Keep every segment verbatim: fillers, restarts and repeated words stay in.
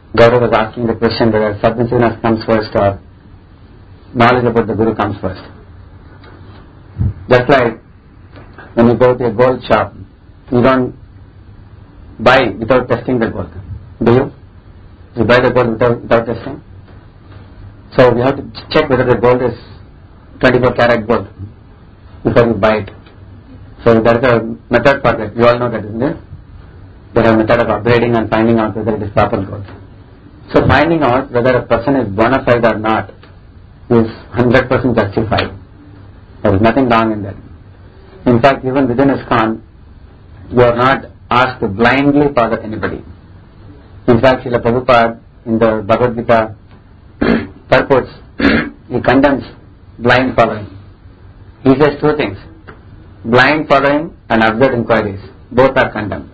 Gaurav was asking the question whether submissiveness comes first or knowledge about the Guru comes first. Just like when you go to a gold shop, you don't buy without testing the gold. Do you? You buy the gold without, without testing? So you have to check whether the gold is twenty-four karat gold before you buy it. So there is a method for that. You all know that, isn't it? There is a method of upgrading and finding out whether it is proper gold. So finding out whether a person is bona fide or not is one hundred percent justified. There is nothing wrong in that. In fact, even within ISKCON, you are not asked to blindly follow anybody. In fact, Srila Prabhupada in the Bhagavad Gita purports, he condemns blind following. He says two things: blind following and absurd inquiries. Both are condemned.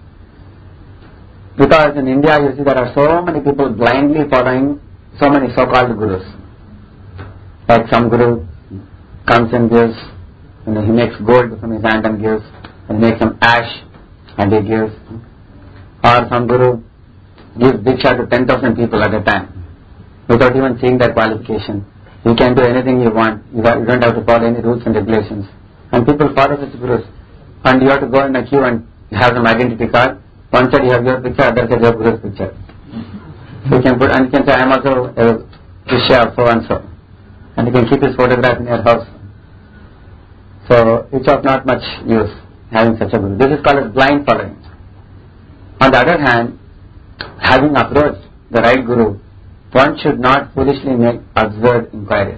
Because in India, you see, there are so many people blindly following so many so-called gurus. Like some guru comes and gives, you know, he makes gold from his hand and gives, and makes some ash and he gives. Or some guru gives diksha to ten thousand people at a time without even seeing their qualification. You can do anything you want. You don't have to follow any rules and regulations. And people follow such gurus. And you have to go in a queue and have some identity card. One side you have your picture, other side you have guru's picture. So you can put, and you can say, I am also a Shishya of so and so. And you can keep his photograph in your house. So it's of not much use having such a guru. This is called as blind following. On the other hand, having approached the right guru, one should not foolishly make absurd inquiries.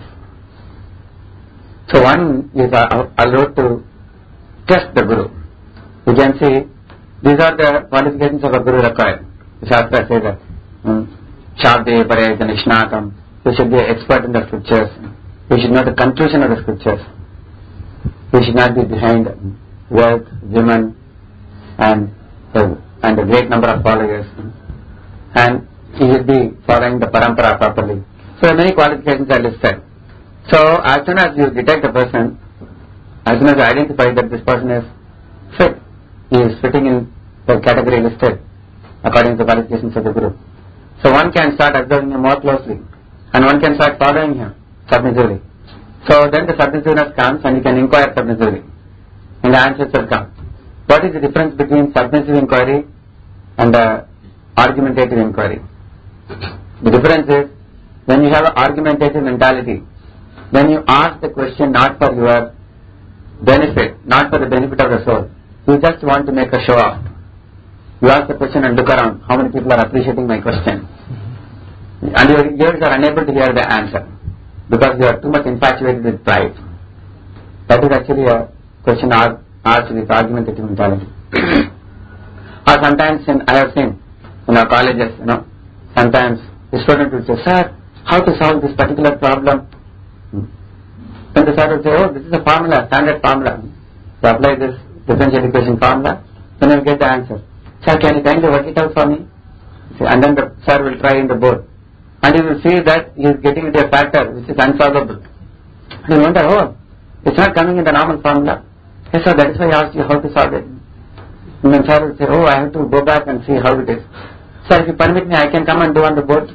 So one is allowed to test the guru. You can see, these are the qualifications of a guru required. The Shastra says that Shabde, Parayat, and Ishnatam. You should be an expert in the scriptures. You should know the conclusion of the scriptures. You should not be behind wealth, women, and the, and a great number of followers. And you should be following the parampara properly. So many qualifications are listed. So as soon as you detect a person, as soon as you identify that this person is fit, he is fitting in the category listed according to the qualifications of the guru. So one can start observing him more closely, and one can start following him submissively. So then the submissiveness comes, and you can inquire submissively, and the answers will come. What is the difference between submissive inquiry and the argumentative inquiry? The difference is, when you have an argumentative mentality, when you ask the question not for your benefit, not for the benefit of the soul, you just want to make a show off. You ask the question and look around, how many people are appreciating my question? And your ears are unable to hear the answer because you are too much infatuated with pride. That is actually a question asked with argumentative mentality. Or sometimes, in, I have seen in our colleges, you know, sometimes the student will say, sir, how to solve this particular problem? Then the sir will say, oh, this is a formula, standard formula. So apply this differential equation formula, then you will get the answer. Sir, can you kindly work it out for me? And then the sir will try in the board. And you will see that he is getting into a factor which is unsolvable. And you wonder, oh, it's not coming in the normal formula. Yes, sir, that is why I asked you how to solve it. And then sir will say, oh, I have to go back and see how it is. Sir, if you permit me, I can come and do on the board.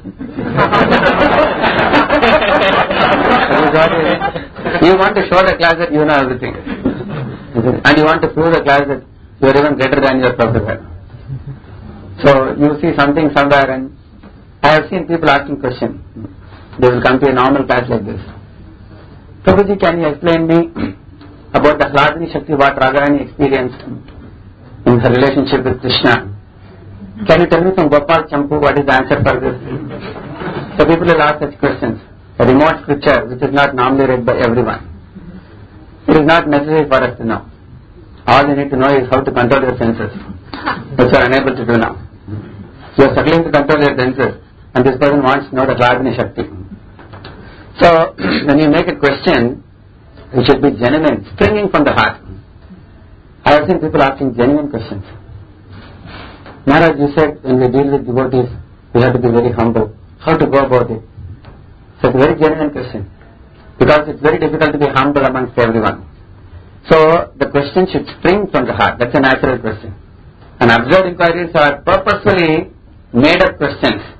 You want to show the class that you know everything. And you want to prove the class that you are even greater than your professor. So you see something somewhere, and I have seen people asking questions. They will come to a normal class like this. Prabhuji, can you explain me about the Hladini Shakti, what Radharani experienced in her relationship with Krishna? Can you tell me from Gopal Champu what is the answer for this? So people will ask such questions. A remote scripture which is not normally read by everyone. It is not necessary for us to know. All you need to know is how to control your senses, which you are unable to do now. You are struggling to control your senses, and this person wants to know the Hladini Shakti. So, when you make a question, it should be genuine, springing from the heart. I have seen people asking genuine questions. Maharaj, you said when we deal with devotees, we have to be very humble. How to go about it? So it's a very genuine question. Because it's very difficult to be humble amongst everyone. So the question should spring from the heart. That's a natural question. And absurd inquiries are purposefully made up questions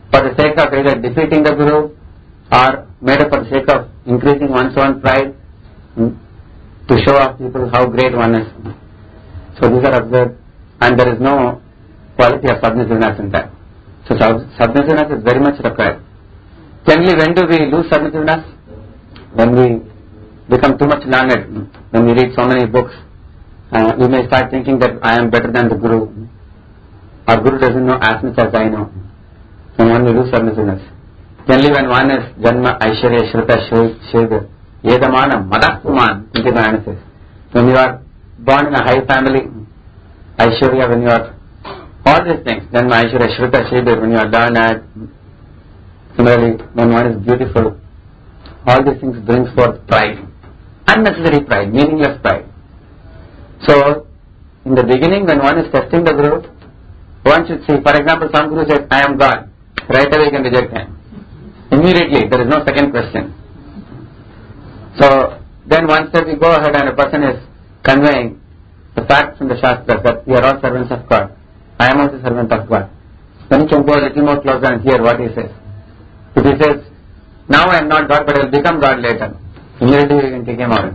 for the sake of either defeating the Guru or made up for the sake of increasing one's own pride, hmm, to show off people how great one is. So these are observed, and there is no quality of submissiveness in that. So sub- submissiveness is very much required. Generally, when do we lose submissiveness? When we become too much learned, when we read so many books, uh, we may start thinking that I am better than the Guru. Our Guru doesn't know as much as I know. When one will lose submissiveness. Generally, when one is Janma, Aishwarya, Shruta, Shridhar, Yedamana, Madapuman, Kuntimayana says. When you are born in a high family, Aishwarya, when you are all these things, Janma, Aishwarya, Shruta, Shridhar, when you are learned, similarly, when one is beautiful, all these things brings forth pride. Unnecessary pride, meaningless pride. So, in the beginning, when one is testing the Guru, one should see, for example, some Guru says, I am God. Right away you can reject him. Immediately, there is no second question. So, then once that we go ahead and a person is conveying the facts in the Shastras that we are all servants of God. I am also a servant of God. Then you can go a little more closer and hear what he says. If he says, now I am not God but I will become God later, immediately you can take him out.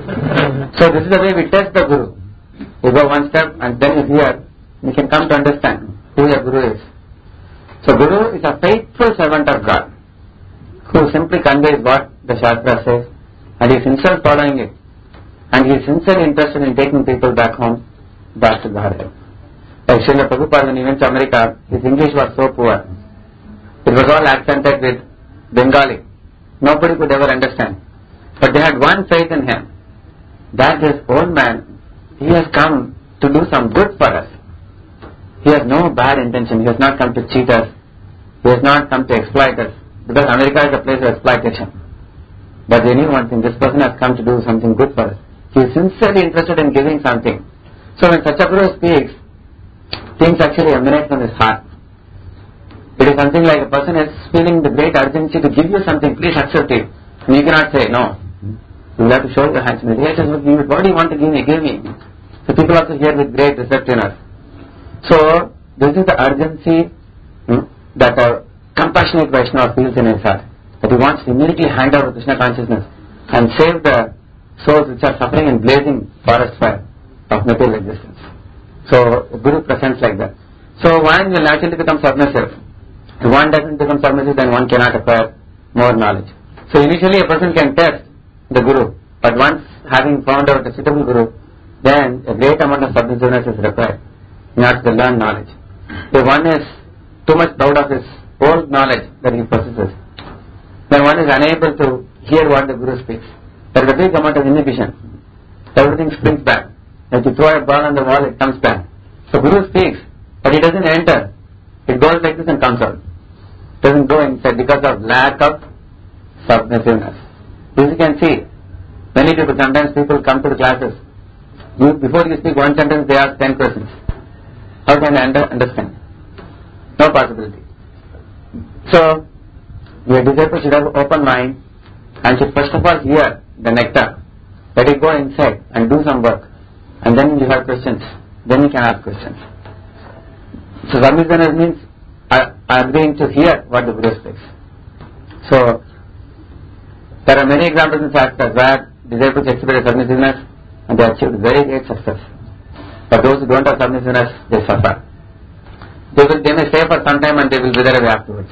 So this is the way we test the Guru. You go one step and then you hear, you can come to understand who your Guru is. So Guru is a faithful servant of God who simply conveys what the Shastra says and he is himself following it and he is sincerely interested in taking people back home, back to Godhead. Like Srila Prabhupada, when he went to America, his English was so poor. It was all accented with Bengali. Nobody could ever understand. But they had one faith in him, that this old man, he has come to do some good for us. He has no bad intention. He has not come to cheat us. He has not come to exploit us. Because America is a place of exploitation. But they knew one thing, this person has come to do something good for us. He is sincerely interested in giving something. So when such a Guru speaks, things actually emanate from his heart. It is something like a person is feeling the great urgency to give you something, please accept it. And you cannot say no. You will have to show your hands. What do you want to give me? Give me. So people also hear with great receptiveness. So this is the urgency hmm, that a compassionate Vaishnava feels in his heart. That he wants to immediately hand over Krishna consciousness and save the souls which are suffering in blazing forest fire of material existence. So the Guru presents like that. So one will naturally become submissive. If one doesn't become submissive, then one cannot acquire more knowledge. So initially a person can test the Guru, but once having found out a suitable Guru, then a great amount of submissiveness is required in order to learn knowledge. If one is too much proud of his old knowledge that he possesses, then one is unable to hear what the Guru speaks. There is a big amount of inhibition. Everything springs back. If you throw a ball on the wall, it comes back. So Guru speaks, but he doesn't enter. It goes like this and comes out. It doesn't go inside because of lack of submissiveness. This you can see. Many people, sometimes people come to the classes. You, before you speak one sentence, they ask ten questions. How can I under, understand? No possibility. So, your disciple should have an open mind and should first of all hear the nectar. Let it go inside and do some work. And then you have questions. Then you can ask questions. So submissiveness means I am going to hear what the Guru speaks. So there are many examples in Shastras where disciples exhibit submissiveness and they achieve very great success. But those who don't have submissiveness, they suffer. They will they may stay for some time and they will wither away afterwards.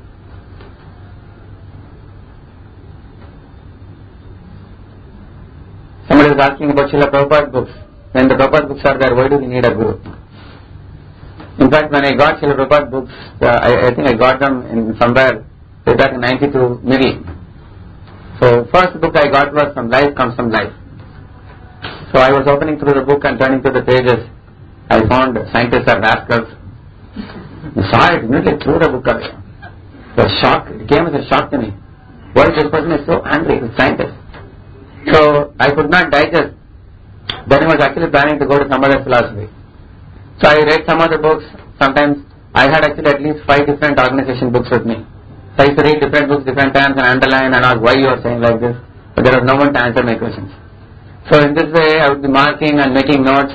Somebody was asking about Srila Prabhupada books. When the Prabhupada books are there, why do we need a Guru? In fact, when I got Srila Prabhupada books, uh, I, I think I got them in somewhere way back in ninety-two, maybe. So first book I got was From Life Comes From Life. So I was opening through the book and turning to the pages. I found scientists are rascals. I saw it, immediately threw the book away. It was shock. It came as a shock to me. Why this person is so angry with scientists? So I could not digest. Then I was actually planning to go to some other philosophy. So I read some other books. Sometimes I had actually at least five different organization books with me. So I used to read different books different times and underline and ask why you are saying like this. But there was no one to answer my questions. So in this way I would be marking and making notes.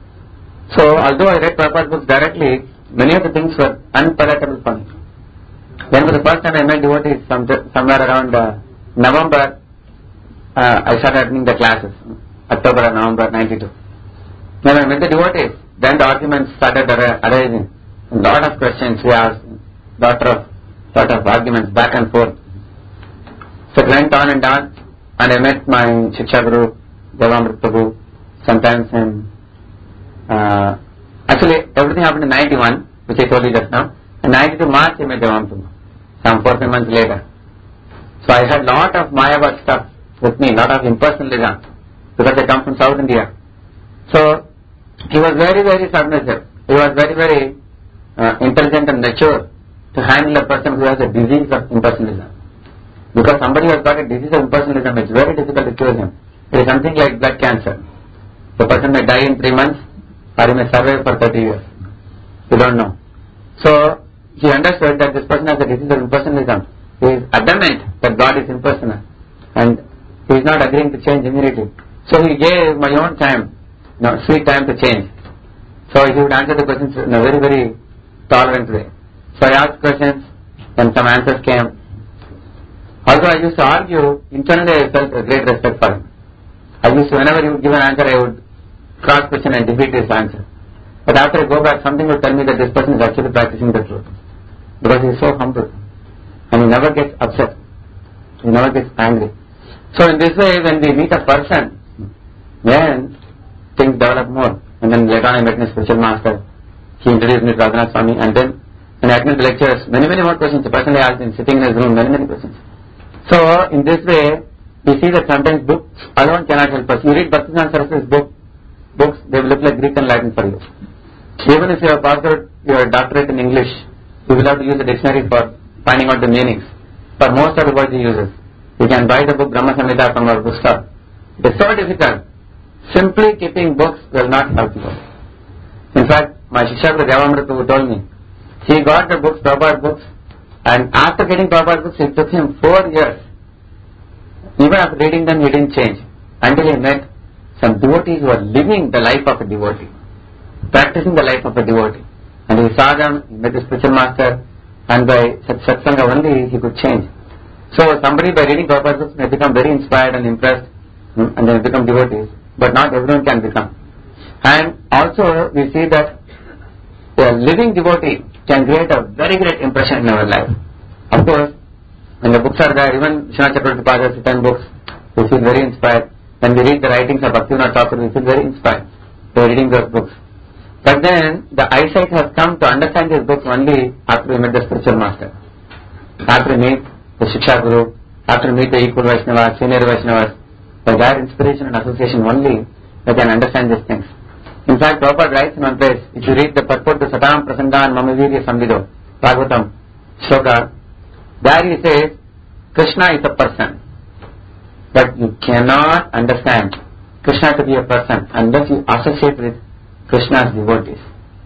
So although I read Prabhupada's books directly, many of the things were unpalatable for me. When was the first time I met devotees? Some, somewhere around uh, November, uh, I started attending the classes. October or November ninety-two. When I met the devotees, then the arguments started arising. A lot of questions we asked, lot of, lot of arguments back and forth. So it went on and on, and I met my Shiksha Guru, Devamrit Prabhu, sometimes in, uh, actually everything happened in ninety-one, which I told you just now. In ninety-two March I met Devamrit Prabhu, some four, five months later. So I had lot of Mayavad stuff with me, lot of impersonalism, because I come from South India. So he was very, very submissive. He was very, very uh, intelligent and mature to handle a person who has a disease of impersonalism. Because somebody who has got a disease of impersonalism, it's very difficult to cure him. It is something like blood cancer. The person may die in three months or he may survive for thirty years. You don't know. So he understood that this person has a disease of impersonalism. He is adamant that God is impersonal and he is not agreeing to change immediately. So he gave my own time, you know, sweet time to change. So he would answer the questions in a very, very tolerant way. So I asked questions and some answers came. Although I used to argue, internally I felt a great respect for him. I used to, whenever he would give an answer, I would cross question and defeat his answer. But after I go back, something would tell me that this person is actually practicing the truth. Because he is so humble. And he never gets upset. He never gets angry. So in this way, when we meet a person, then things develop more. And then later on I met my spiritual master. He introduced me to Raghunath Swami. And then when I attended the lectures, many, many more questions. The person I asked him, sitting in his room, many, many questions. So in this way, we see that sometimes books alone cannot help us. You read Bhaktivinoda Saraswati's book, books, they will look like Greek and Latin for you. Even if you have passed out your doctorate in English, you will have to use a dictionary for finding out the meanings. For most of the words he uses. You can buy the book Brahma Samhita from our bookstore. It is so difficult. Simply keeping books will not help you. In fact, my Shiksha Guru Devamrit Prabhu told me, he got the books, Prabhupada books, and after getting Prabhupada books, it took him four years. Even after reading them, he didn't change. Until he met some devotees who were living the life of a devotee, practicing the life of a devotee. And he saw them, he met the spiritual master, and by such satsanga only he could change. So somebody by reading Prabhupada books may become very inspired and impressed, and then become devotees. But not everyone can become. And also we see that a living devotee can create a very great impression in our life. Of course, when the books are there, even Srinath Chakravarti Prabhupada has written books, we feel very inspired. When we read the writings of Bhaktivinoda Thakur, we feel very inspired by reading those books. But then the eyesight has come to understand these books only after we met the spiritual master. After we meet the Shiksha Guru, after we meet the equal Vaishnavas, senior Vaishnavas, by their inspiration and association only, we can understand these things. In fact, Prabhupada writes in one place, if you read the purport to Satam Prasangan Mamavirya Samvido, Bhagavatam, Shloka, there he says, Krishna is a person. But you cannot understand Krishna to be a person unless you associate with Krishna's devotees.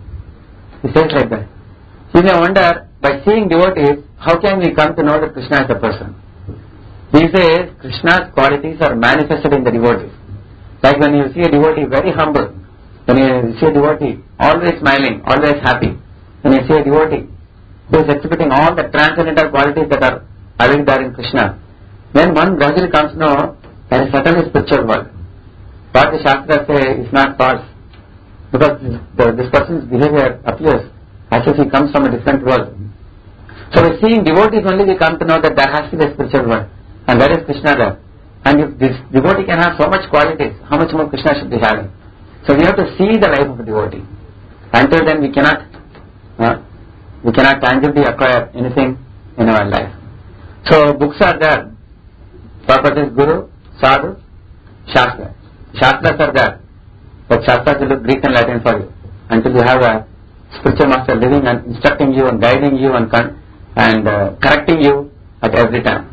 He says like that. You may wonder, by seeing devotees, how can we come to know that Krishna is a person? He says, Krishna's qualities are manifested in the devotees. Like when you see a devotee very humble, when you see a devotee always smiling, always happy, when you see a devotee who is exhibiting all the transcendental qualities that are already there in Krishna, then one gradually comes to know there is certainly a spiritual world. What the Shastras say is not false, because this, the, this person's behavior appears as if he comes from a different world. So by seeing devotees only we come to know that there has to be a spiritual world, and there is Krishna there. And if this devotee can have so much qualities, how much more Krishna should be having? So we have to see the life of a devotee. Until then we cannot uh, we cannot tangibly acquire anything in our life. So books are there. Purpose is Guru, Sadhu, Shastra. Shastras are there. But Shastras will look Greek and Latin for you. Until you have a spiritual master living and instructing you and guiding you and, con- and uh, correcting you at every time.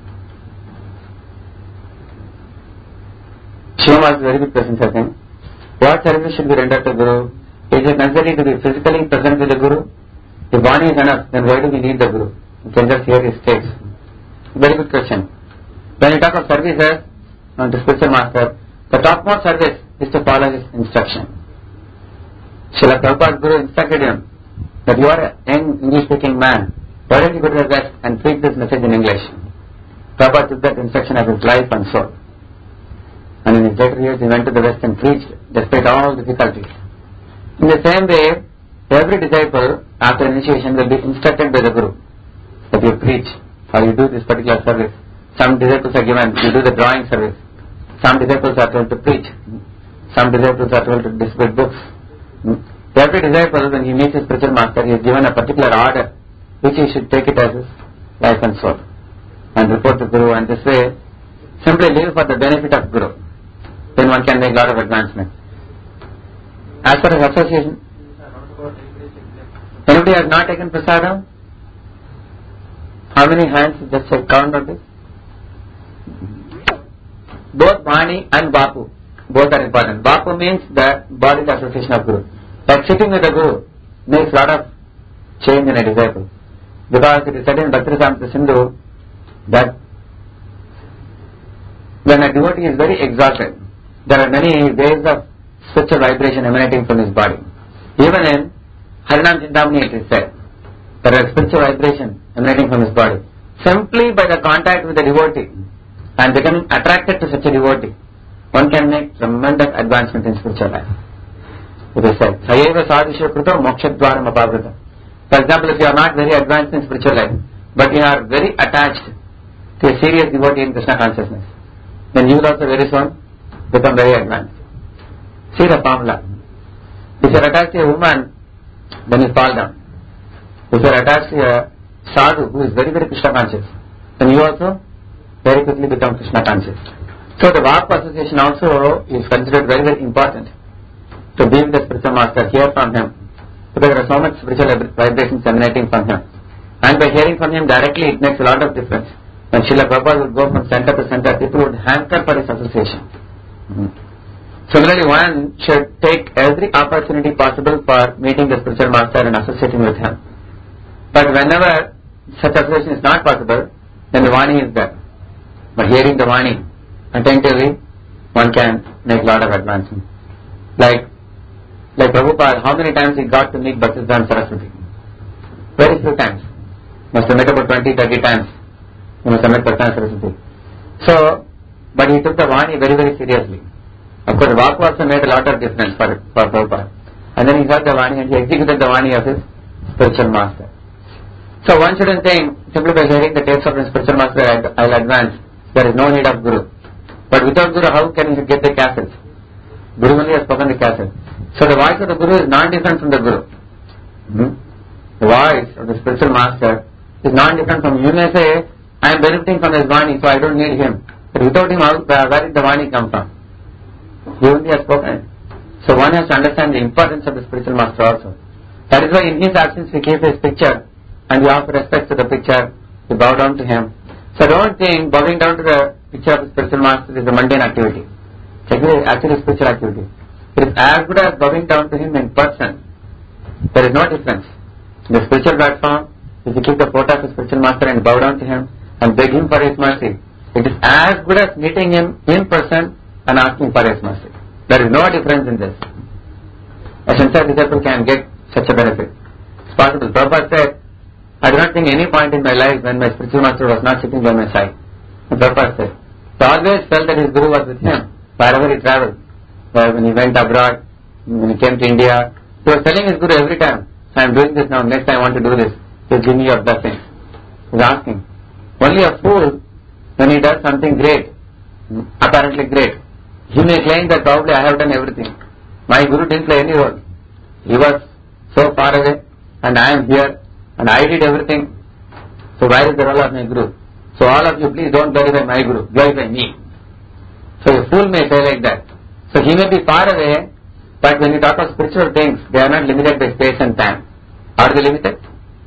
Shivam was very good question, I think. What service should be rendered to Guru? Is it necessary to be physically present with the Guru? If body is enough, then why do we need the Guru? You can just hear his takes. Very good question. When you talk of services on the spiritual master, the topmost service is to follow his instruction. Srila Prabhupada's Guru instructed him that you are a young English speaking man, Why don't you go to the West and preach this message in English? Prabhupada took that instruction as his life and soul. And in his later years he went to the West and preached despite all difficulties. In the same way, every disciple after initiation will be instructed by the Guru that you preach or you do this particular service. Some disciples are given, you do the drawing service. Some disciples are told to preach. Some disciples are told to distribute books. Every disciple, when he meets his spiritual master, he is given a particular order which he should take it as his life and soul and report to Guru, and this way simply live for the benefit of Guru. Then one can make a lot of advancement. As far as association, anybody has not taken prasadam? How many hands? Just check, count on this. Both Vani and Bapu, both are important. Bapu means the bodily association of Guru. Like sitting with the Guru makes a lot of change in a disciple. Because it is said in Bhaktirasamrita Sindhu that when a devotee is very exalted, there are many waves of spiritual vibration emanating from his body. Even in Harinam Chintamani it is said, there is spiritual vibration emanating from his body. Simply by the contact with the devotee and becoming attracted to such a devotee, one can make tremendous advancement in spiritual life. It is said, Sayeva sadhisya kruta mokshadvaram apavrita. For example, if you are not very advanced in spiritual life, but you are very attached to a serious devotee in Krishna consciousness, then you will also very soon become very advanced. See the formula. If you are attached to a woman, then you fall down. If you are attached to a sadhu who is very very Krishna conscious, then you also very quickly become Krishna conscious. So the Vapu association also is considered very very important to be with the spiritual master, hear from him, because there are so much spiritual vibrations emanating from him. And by hearing from him directly, it makes a lot of difference. When Srila Prabhupada would go from center to center, people would hanker for his association. Mm-hmm. Similarly, one should take every opportunity possible for meeting the spiritual master and associating with him. But whenever such association is not possible, then the Vani is there. But hearing the Vani attentively, one can make a lot of advancement. Like Like Prabhupada, how many times he got to meet Bhaktisiddhanta Saraswati? Very few times. Must have met about twenty, thirty times. He must have met Bhaktisiddhanta Saraswati. So, but he took the Vani very, very seriously. Of course, Vapu also made a lot of difference for, for Prabhupada. And then he got the Vani and he executed the Vani of his spiritual master. So one shouldn't think, simply by hearing the tapes of his spiritual master, I will advance. There is no need of Guru. But without Guru, how can you get the cassettes? Guru only has spoken the cassette. So the voice of the Guru is not different from the Guru. Hmm? The voice of the spiritual master is not different from, you may say, I am benefiting from his Vani, so I don't need him. But without him, how, where did the Vani come from? He only has spoken. So one has to understand the importance of the spiritual master also. That is why in his absence we keep his picture and we offer respect to the picture, we bow down to him. So don't think bowing down to the picture of the spiritual master is a mundane activity. It's actually a spiritual activity. It is as good as bowing down to him in person. There is no difference. In the spiritual platform, if you keep the photo of the spiritual master and bow down to him and beg him for his mercy, it is as good as meeting him in person and asking for his mercy. There is no difference in this. A sincere disciple can get such a benefit. It's possible. Prabhupada said, I do not think any point in my life when my spiritual master was not sitting by my side. And Prabhupada said, he always felt that his Guru was with him wherever he travelled. When he went abroad, when he came to India, he was telling his Guru every time, I am doing this now, next time I want to do this. He is giving me your blessings. He is asking. Only a fool, when he does something great, apparently great, he may claim that probably I have done everything. My Guru didn't play any role. He was so far away and I am here and I did everything. So where is the role of my Guru? So all of you please don't glorify my Guru, glorify me. So a fool may say like that. So he may be far away, but when you talk of spiritual things, they are not limited by space and time. Are they limited?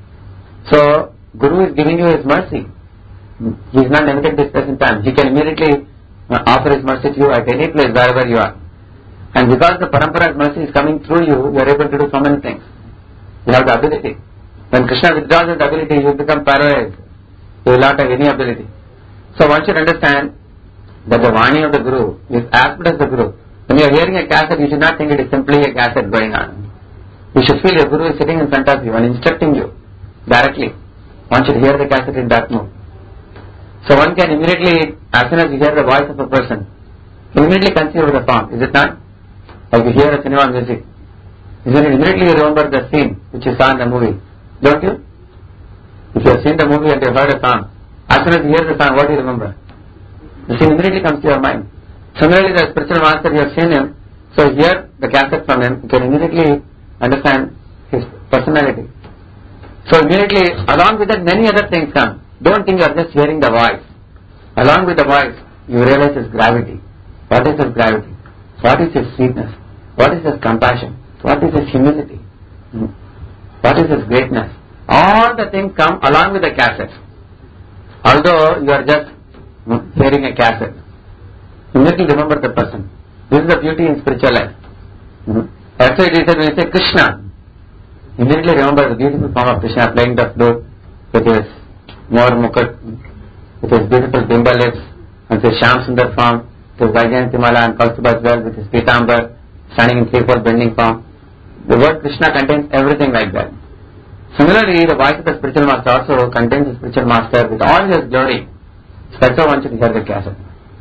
So Guru is giving you his mercy. He is not limited by space and time. He can immediately offer his mercy to you at any place wherever you are. And because the Parampara's mercy is coming through you, you are able to do so many things. You have the ability. When Krishna withdraws his ability, you become paralyzed. You will not have any ability. So one should understand that the Vani of the Guru is as good as the Guru. When you are hearing a cassette, you should not think it is simply a cassette going on. You should feel your Guru is sitting in front of you and instructing you directly. one should hear the cassette in that mode. So one can immediately, as soon as you hear the voice of a person, immediately conceive of the form, is it not? Like you hear a cinema music, isn't it? Immediately you remember the scene which you saw in the movie, don't you? If you have seen the movie and you have heard a song, as soon as you hear the song, what do you remember? The scene immediately comes to your mind. Similarly, the spiritual master, you have seen him, so you hear the cassette from him, you can immediately understand his personality. So immediately, along with that, many other things come. Don't think you are just hearing the voice. Along with the voice, you realize his gravity. What is his gravity? What is his sweetness? What is his compassion? What is his humility? What is his greatness? All the things come along with the cassette. Although you are just hearing a cassette, immediately remember the person. This is the beauty in spiritual life. That's why it is said when you say Krishna, immediately remember the beautiful form of Krishna playing the flute with his Moor Mukut, with his beautiful bimba lips, and his Shyam Sundar form, with his Vaijayantimala and Kaustubha as well, with his Pitambar, standing in threefold bending form. The word Krishna contains everything like that. Similarly, the voice of the spiritual master also contains the spiritual master with all his glory. That's how one should hear the cassette.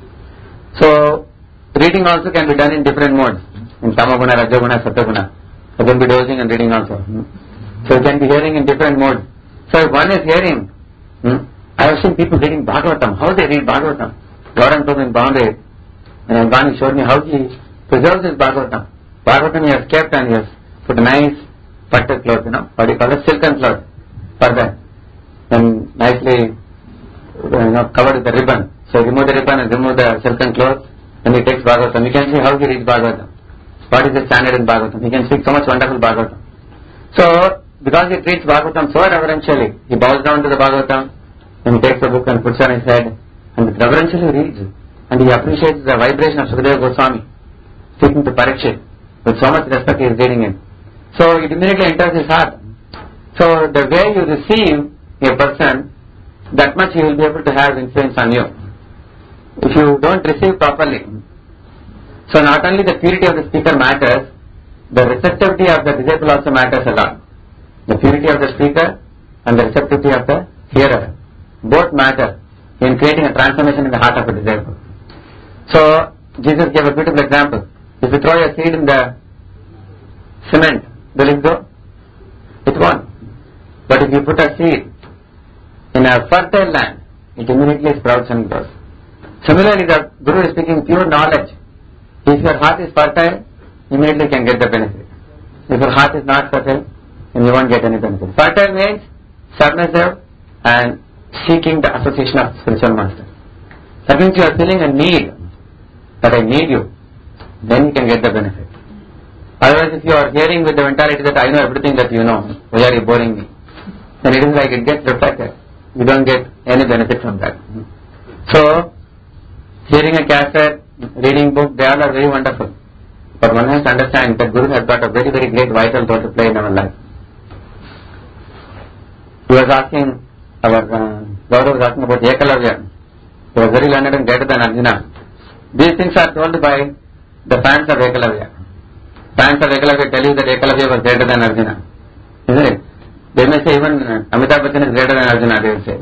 So, reading also can be done in different modes. In Tamaguna, Rajaguna, Sataguna. You can be dozing and reading also. So you can be hearing in different modes. So if one is hearing, hmm, I have seen people reading Bhagavatam. How they read Bhagavatam? Gauranga Prabhu in Bombay, and Vani showed me how he preserves his Bhagavatam. Bhagavatam he has kept and he has put a nice patted cloth, you know, what do you call it? Silken cloth for that. And nicely, you know, covered with the ribbon. So remove the ribbon and remove the silken cloth, and he takes Bhagavatam. You can see how he reads Bhagavatam. What is the standard in Bhagavatam? He can speak so much wonderful Bhagavatam. So, because he treats Bhagavatam so reverentially, he bows down to the Bhagavatam, and he takes the book and puts it on his head, and reverentially reads it. And he appreciates the vibration of Sukadeva Goswami, speaking to Parikshit. With so much respect he is reading it. So, it immediately enters his heart. So, the way you receive a person, that much he will be able to have influence on you. If you don't receive properly, so not only the purity of the speaker matters, the receptivity of the disciple also matters a lot. The purity of the speaker and the receptivity of the hearer both matter in creating a transformation in the heart of a disciple. So Jesus gave a beautiful example. If you throw a seed in the cement, will it go? It won't. But if you put a seed in a fertile land, it immediately sprouts and grows. Similarly, the Guru is speaking pure knowledge. If your heart is fertile, immediately you can get the benefit. If your heart is not fertile, then you won't get any benefit. Fertile means submissive and seeking the association of spiritual master. That means you are feeling a need, that I need you, then you can get the benefit. Otherwise, if you are hearing with the mentality that I know everything that you know, why are you boring me? Then it is like it gets reflected. You don't get any benefit from that. So, hearing a cassette, reading book, they all are very wonderful. But one has to understand that Guru has got a very, very great vital role to play in our life. He was asking, our uh, Gaurav was asking about Ekalavya. He was very learned and greater than Arjuna. These things are told by the fans of Ekalavya. Fans of Ekalavya tell you that Ekalavya was greater than Arjuna. Isn't it? They may say even uh, Amitabh Bachchan is greater than Arjuna, they will say.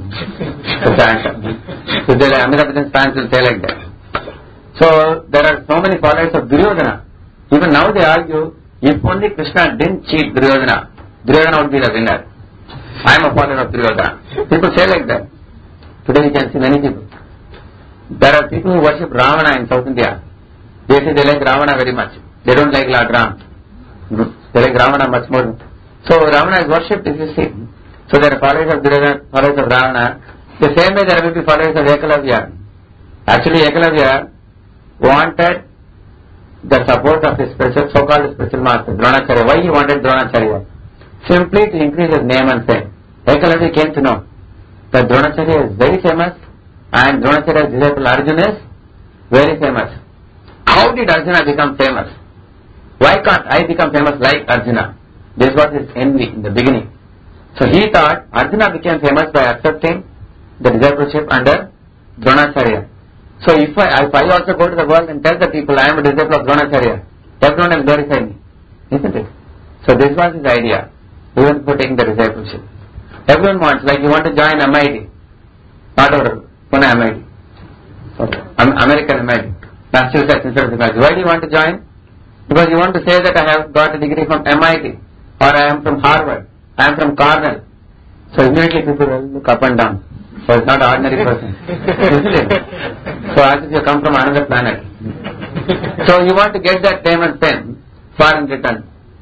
So they, Amitabh Bachchan's fans will say like that. So there are so many followers of Duryodhana. Even now they argue, if only Krishna didn't cheat Duryodhana, Duryodhana would be the winner. I am a follower of Duryodhana. People say like that. Today you can see many people. There are people who worship Ravana in South India. They say they like Ravana very much. They don't like Lord Ram. They like Ravana much more. So Ravana is worshipped, if you see. So there are followers of Duryodhana, followers of Ravana. The same way there will be followers of Ekalavya. Actually Ekalavya wanted the support of his special, so-called spiritual master, Dronacharya. Why he wanted Dronacharya? Simply to increase his name and fame. Ekalavya came to know that Dronacharya is very famous and Dronacharya's disciple Arjuna is very famous. How did Arjuna become famous? Why can't I become famous like Arjuna? This was his envy in the beginning. So he thought Arjuna became famous by accepting the discipleship under Dronacharya. So if I, if I also go to the world and tell the people I am a disciple of Dronacharya, everyone will glorify me. Isn't it? So this was his idea, even for taking the discipleship. Everyone wants, like you want to join M I T, not over Pune M I T, okay. American M I T, Massachusetts Institute of Technology. Why do you want to join? Because you want to say that I have got a degree from M I T, or I am from Harvard, I am from Cornell. So immediately people will look up and down. So it's not an ordinary person, isn't it? So as if you come from another planet. So you want to get that name and fame for in return.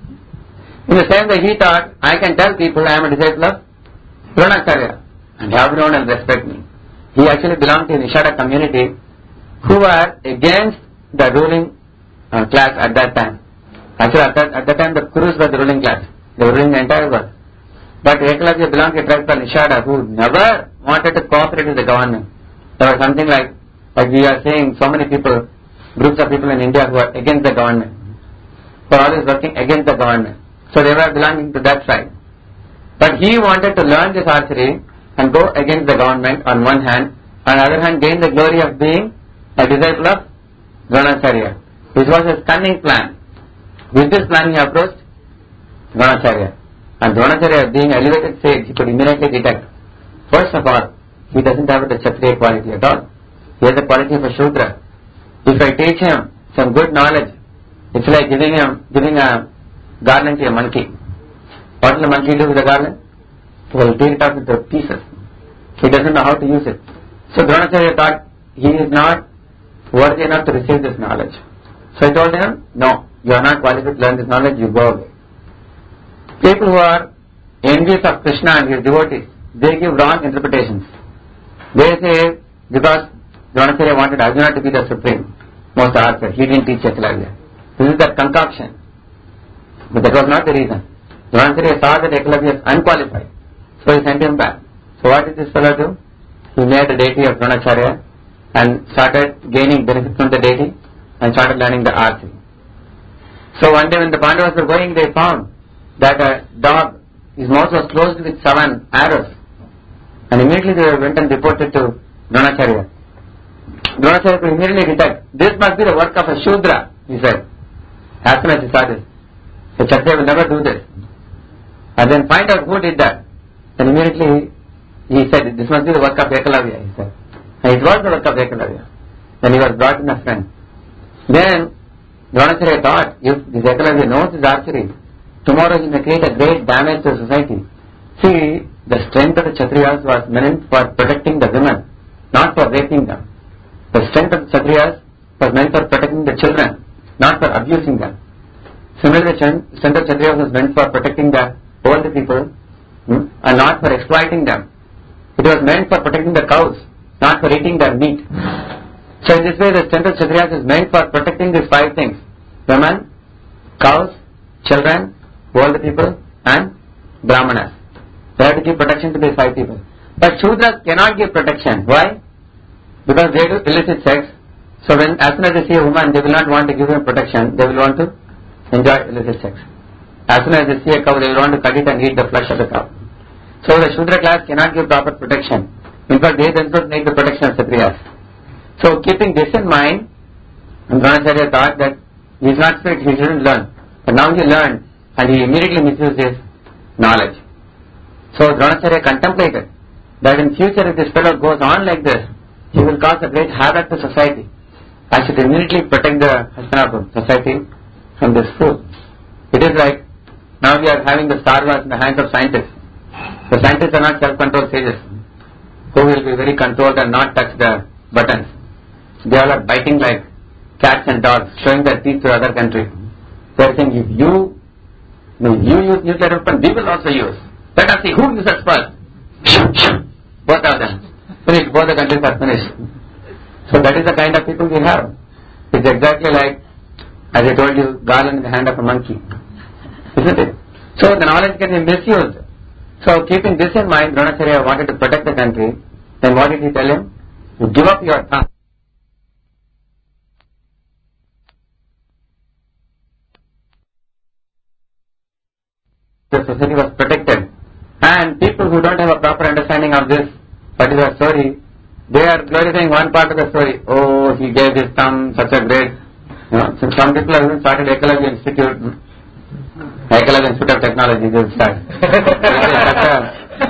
In the same way he thought, I can tell people I am a disciple of Dronacharya, and everyone will respect me. He actually belonged to the Nishada community who were against the ruling uh, class at that time. Actually at that, at that time the Kurus were the ruling class. They were ruling the entire world. But Eklavya belonged to a tribe called Nishada who never wanted to cooperate with the government. There was something like, like we are saying, so many people, groups of people in India who are against the government, who are always working against the government. So they were belonging to that tribe. But he wanted to learn this archery and go against the government on one hand, on the other hand gain the glory of being a disciple of Dronacharya. This was his cunning plan. With this plan he approached Dronacharya. And Dronacharya, being elevated sage, he could immediately detect. First of all, he doesn't have the Kshatriya quality at all. He has the quality of a Shudra. If I teach him some good knowledge, it's like giving him giving a garland to a monkey. What will the monkey do with the garland? He will tear it out into pieces. He doesn't know how to use it. So Dronacharya thought he is not worthy enough to receive this knowledge. So he told him, no, you are not qualified to learn this knowledge, you go away. People who are envious of Krishna and his devotees, they give wrong interpretations. They say, because Dronacharya wanted Arjuna to be the supreme most archer, he didn't teach Eklavya. This is that concoction. But that was not the reason. Dronacharya saw that Eklavya is unqualified, so he sent him back. So what did this fellow do? He made a deity of Dronacharya and started gaining benefit from the deity and started learning the archery. So one day when the Pandavas were going, they found that a dog, his mouth was closed with seven arrows, and immediately they went and reported to Dronacharya. Dronacharya could immediately detect, this must be the work of a Shudra, he said. As soon as he saw this, the Kshatriya will never do this. And then find out who did that. Then immediately he said, this must be the work of Eklavya, he said. And it was the work of Eklavya. Then he was brought in a friend. Then Dronacharya thought, if this Eklavya knows his archery, tomorrow he may create a great damage to society. See, the strength of the Kshatriyas was meant for protecting the women, not for raping them. The strength of the Kshatriyas was meant for protecting the children, not for abusing them. Similarly, the strength of Kshatriyas was meant for protecting the older people hmm, and not for exploiting them. It was meant for protecting the cows, not for eating their meat. So in this way, the strength of Kshatriyas is meant for protecting these five things: women, cows, children, older people, and Brahmanas. They have to give protection to these five people. But Shudras cannot give protection. Why? Because they do illicit sex. So when, as soon as they see a woman, they will not want to give her protection. They will want to enjoy illicit sex. As soon as they see a cow, they will want to cut it and eat the flesh of the cow. So the Shudra class cannot give proper protection. In fact, they themselves need the protection of Kshatriyas. So keeping this in mind, Dronacharya thought that he is not fit, he shouldn't learn. But now he learned, and he immediately misused his knowledge. So Dronacharya contemplated that in future if this fellow goes on like this, he will cause a great havoc to society. I should immediately protect the Hastinapur society from this fool. It is like, now we are having the Star Wars in the hands of scientists. The scientists are not self-controlled sages who will be very controlled and not touch the buttons. They all are biting like cats and dogs, showing their teeth to other countries. They are saying, if you, if you use nuclear weapon, we will also use. Let us see who uses first. Both of them. Finished. Both the countries are finished. So that is the kind of people we have. It's exactly like, as I told you, garland in the hand of a monkey. Isn't it? So the knowledge can be misused. So keeping this in mind, Dronacharya wanted to protect the country. Then what did he tell him? You give up your tongue. The society was protected. And people who don't have a proper understanding of this particular story, they are glorifying one part of the story. Oh, he gave his thumb, such a great, you know, so some people have even started Eklavya Institute, Eklavya Institute of Technology, they will start. such, a, such a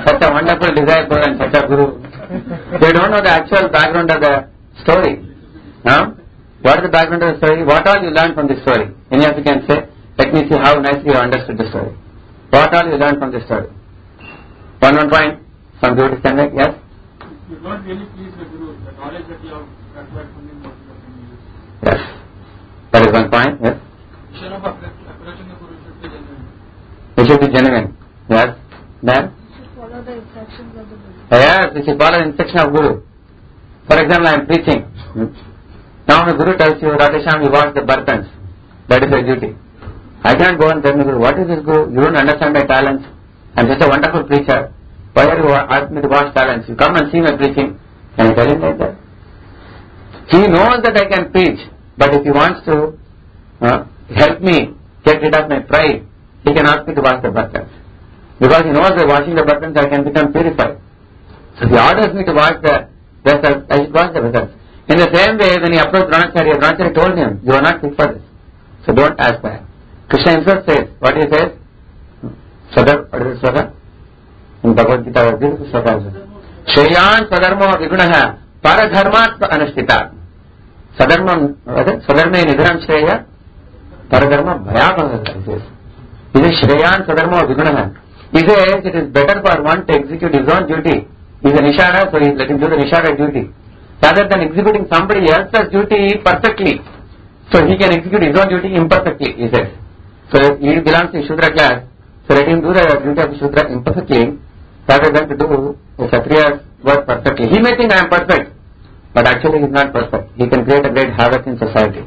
wonderful desire for and such a guru. They don't know the actual background of the story. Huh? What is the background of the story? What all you learned from this story? Any of you can say, let me see how nicely you understood the story. What all you learned from this story? One one point. Some devotees can make, yes? You don't really please the guru, the knowledge that you have acquired from him, what you have been used. Yes. That is one point, yes? Mission of approaching the guru should be genuine. It should be genuine. Yes? Then? You should follow the instructions of the guru. Yes, we should follow the instruction of guru. For example, I am preaching. Now the guru tells you, Radhesham, you wash the burtons. That is your duty. I can't go and tell the guru, what is this guru? You don't understand my talents. I am such a wonderful preacher. Why are you asking me to wash talents? You come and see my preaching. Can I tell him like that? He knows that I can preach, but if he wants to uh, help me get rid of my pride, he can ask me to wash the burtons. Because he knows by washing the burtons I can become purified. So he orders me to wash the vessels, I should wash the vessels. In the same way, when he approached Dronacharya, Dronacharya told him, you are not fit for this. So don't ask that. Krishna himself says, what he says? Sadar, what is it, Sadar? In Bhagavad Gita, a beautiful Sadar. Shreyan Sadarma Vigunaha Paradharmat Anushtita. Sadarma, what is it? Sadarma Nidharam Shreya Paradharma Bhayabhava. He says. He says, Shreyan Sadarma Vigunaha. He says, it is better for one to execute his own duty. He is a Nishada, so he is let him do the Nishada duty. Rather than executing somebody else's duty perfectly. So he can execute his own duty imperfectly, he says. So he belongs to Shudra class, so let him do the duty of Shudra imperfectly, rather than to do the Kshatriya's work perfectly. He may think I am perfect, but actually he is not perfect. He can create a great havoc in society.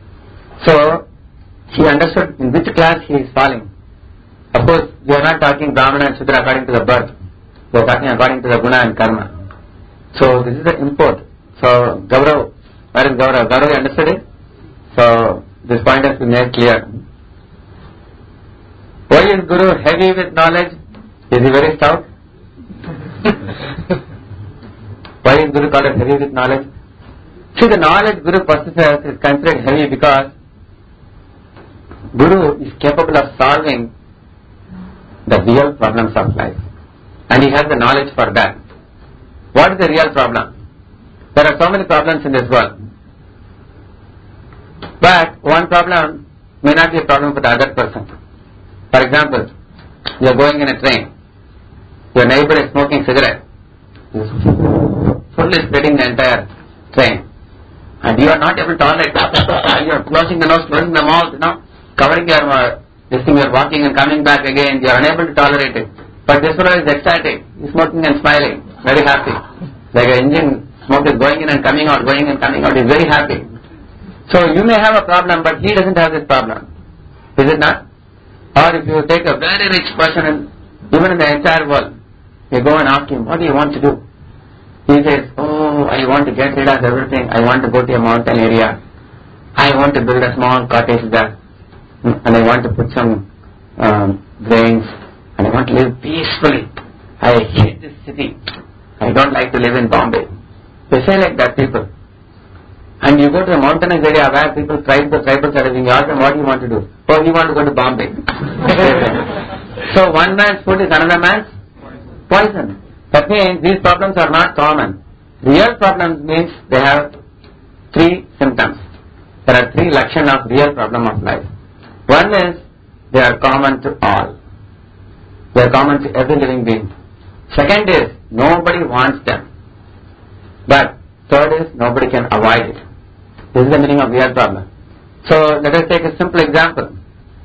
So he understood in which class he is falling. Of course, we are not talking Brahmana and Shudra according to the birth. We are talking according to the Guna and Karma. So this is the import. So Gaurav, where is Gaurav? Gaurav, you understood it? So this point has been made clear. Why is Guru heavy with knowledge? Is he very stout? Why is Guru called heavy with knowledge? See, the knowledge Guru possesses is considered heavy because Guru is capable of solving the real problems of life. And he has the knowledge for that. What is the real problem? There are so many problems in this world. But one problem may not be a problem for the other person. For example, you are going in a train. Your neighbor is smoking cigarette. He is fully spreading the entire train. And you are not able to tolerate it. You are closing the nose, closing the mouth, you know, covering your, uh, this thing, you are walking and coming back again. You are unable to tolerate it. But this fellow is ecstatic. He is smoking and smiling. Very happy. Like an engine, smoke is going in and coming out, going and coming out. He is very happy. So you may have a problem, but he doesn't have this problem. Is it not? Or if you take a very rich person, in, even in the entire world, you go and ask him, what do you want to do? He says, oh, I want to get rid of everything. I want to go to a mountain area. I want to build a small cottage there. And I want to put some um, grains. And I want to live peacefully. I hate this city. I don't like to live in Bombay. They say like that, people. And you go to a mountainous area where people tribe the tribals are living. You ask them, what do you want to do? Oh, you want to go to Bombay. So one man's food is another man's poison. That means these problems are not common. Real problems means they have three symptoms. There are three lakshanas of real problem of life. One is they are common to all. They are common to every living being. Second is nobody wants them. But third is nobody can avoid it. This is the meaning of real problem. So let us take a simple example.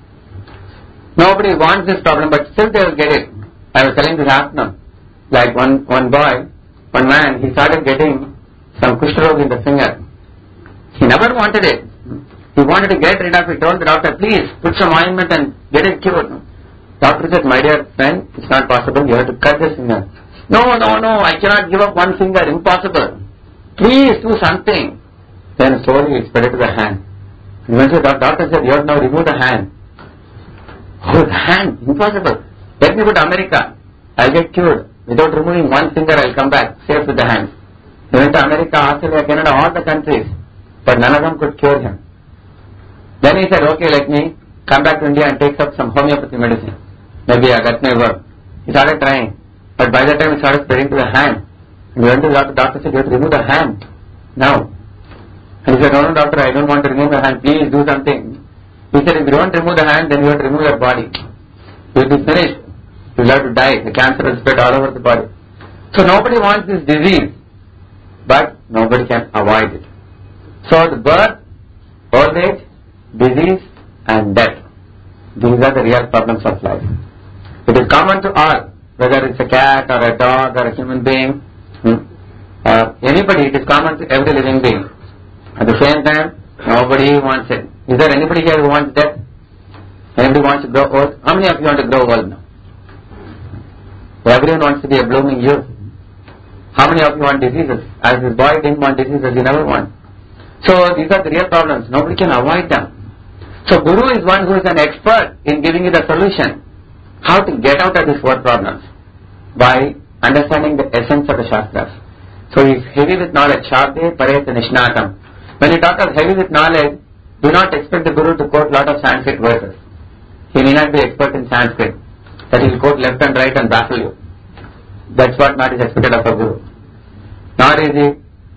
Nobody wants this problem, but still they will get it. I was telling this afternoon, like one, one boy, one man, he started getting some kushtrog in the finger. He never wanted it. He wanted to get rid of it. He told the doctor, please put some ointment and get it cured. Doctor said, my dear friend, it's not possible. You have to cut this finger. No, no, no, I cannot give up one finger. Impossible. Please do something. Then slowly he spread it to the hand. And when the doctor said, you have now remove the hand. Oh, the hand? Impossible. Let me go to America. I'll get cured. Without removing one finger, I'll come back safe with the hand. He went to America, Australia, Canada, all the countries. But none of them could cure him. Then he said, okay, let me come back to India and take up some homeopathy medicine. Maybe I got my work. He started trying. But by the time it started spreading to the hand, and we went to the doctor, doctor said, you have to remove the hand now. And he said, no, no, doctor, I don't want to remove the hand, please do something. He said, if you don't remove the hand, then you have to remove your body. You will be finished. You will have to die. The cancer will spread all over the body. So nobody wants this disease, but nobody can avoid it. So the birth, old age, disease and death, these are the real problems of life. It is common to all, whether it's a cat or a dog or a human being, hmm, or anybody, it is common to every living being. At the same time, nobody wants it. Is there anybody here who wants death? Anybody wants to grow old? How many of you want to grow old now? Everyone wants to be a blooming youth. How many of you want diseases? As this boy didn't want diseases, you never want. So these are the real problems. Nobody can avoid them. So Guru is one who is an expert in giving you the solution. How to get out of these four problems? By understanding the essence of the Shastras. So he is heavy with knowledge. Shabde Pareta Nishnatam. When you talk of heavy with knowledge, do not expect the Guru to quote lot of Sanskrit verses. He may not be expert in Sanskrit. That he will quote left and right and baffle you. That's what not is expected of a Guru. Nor is he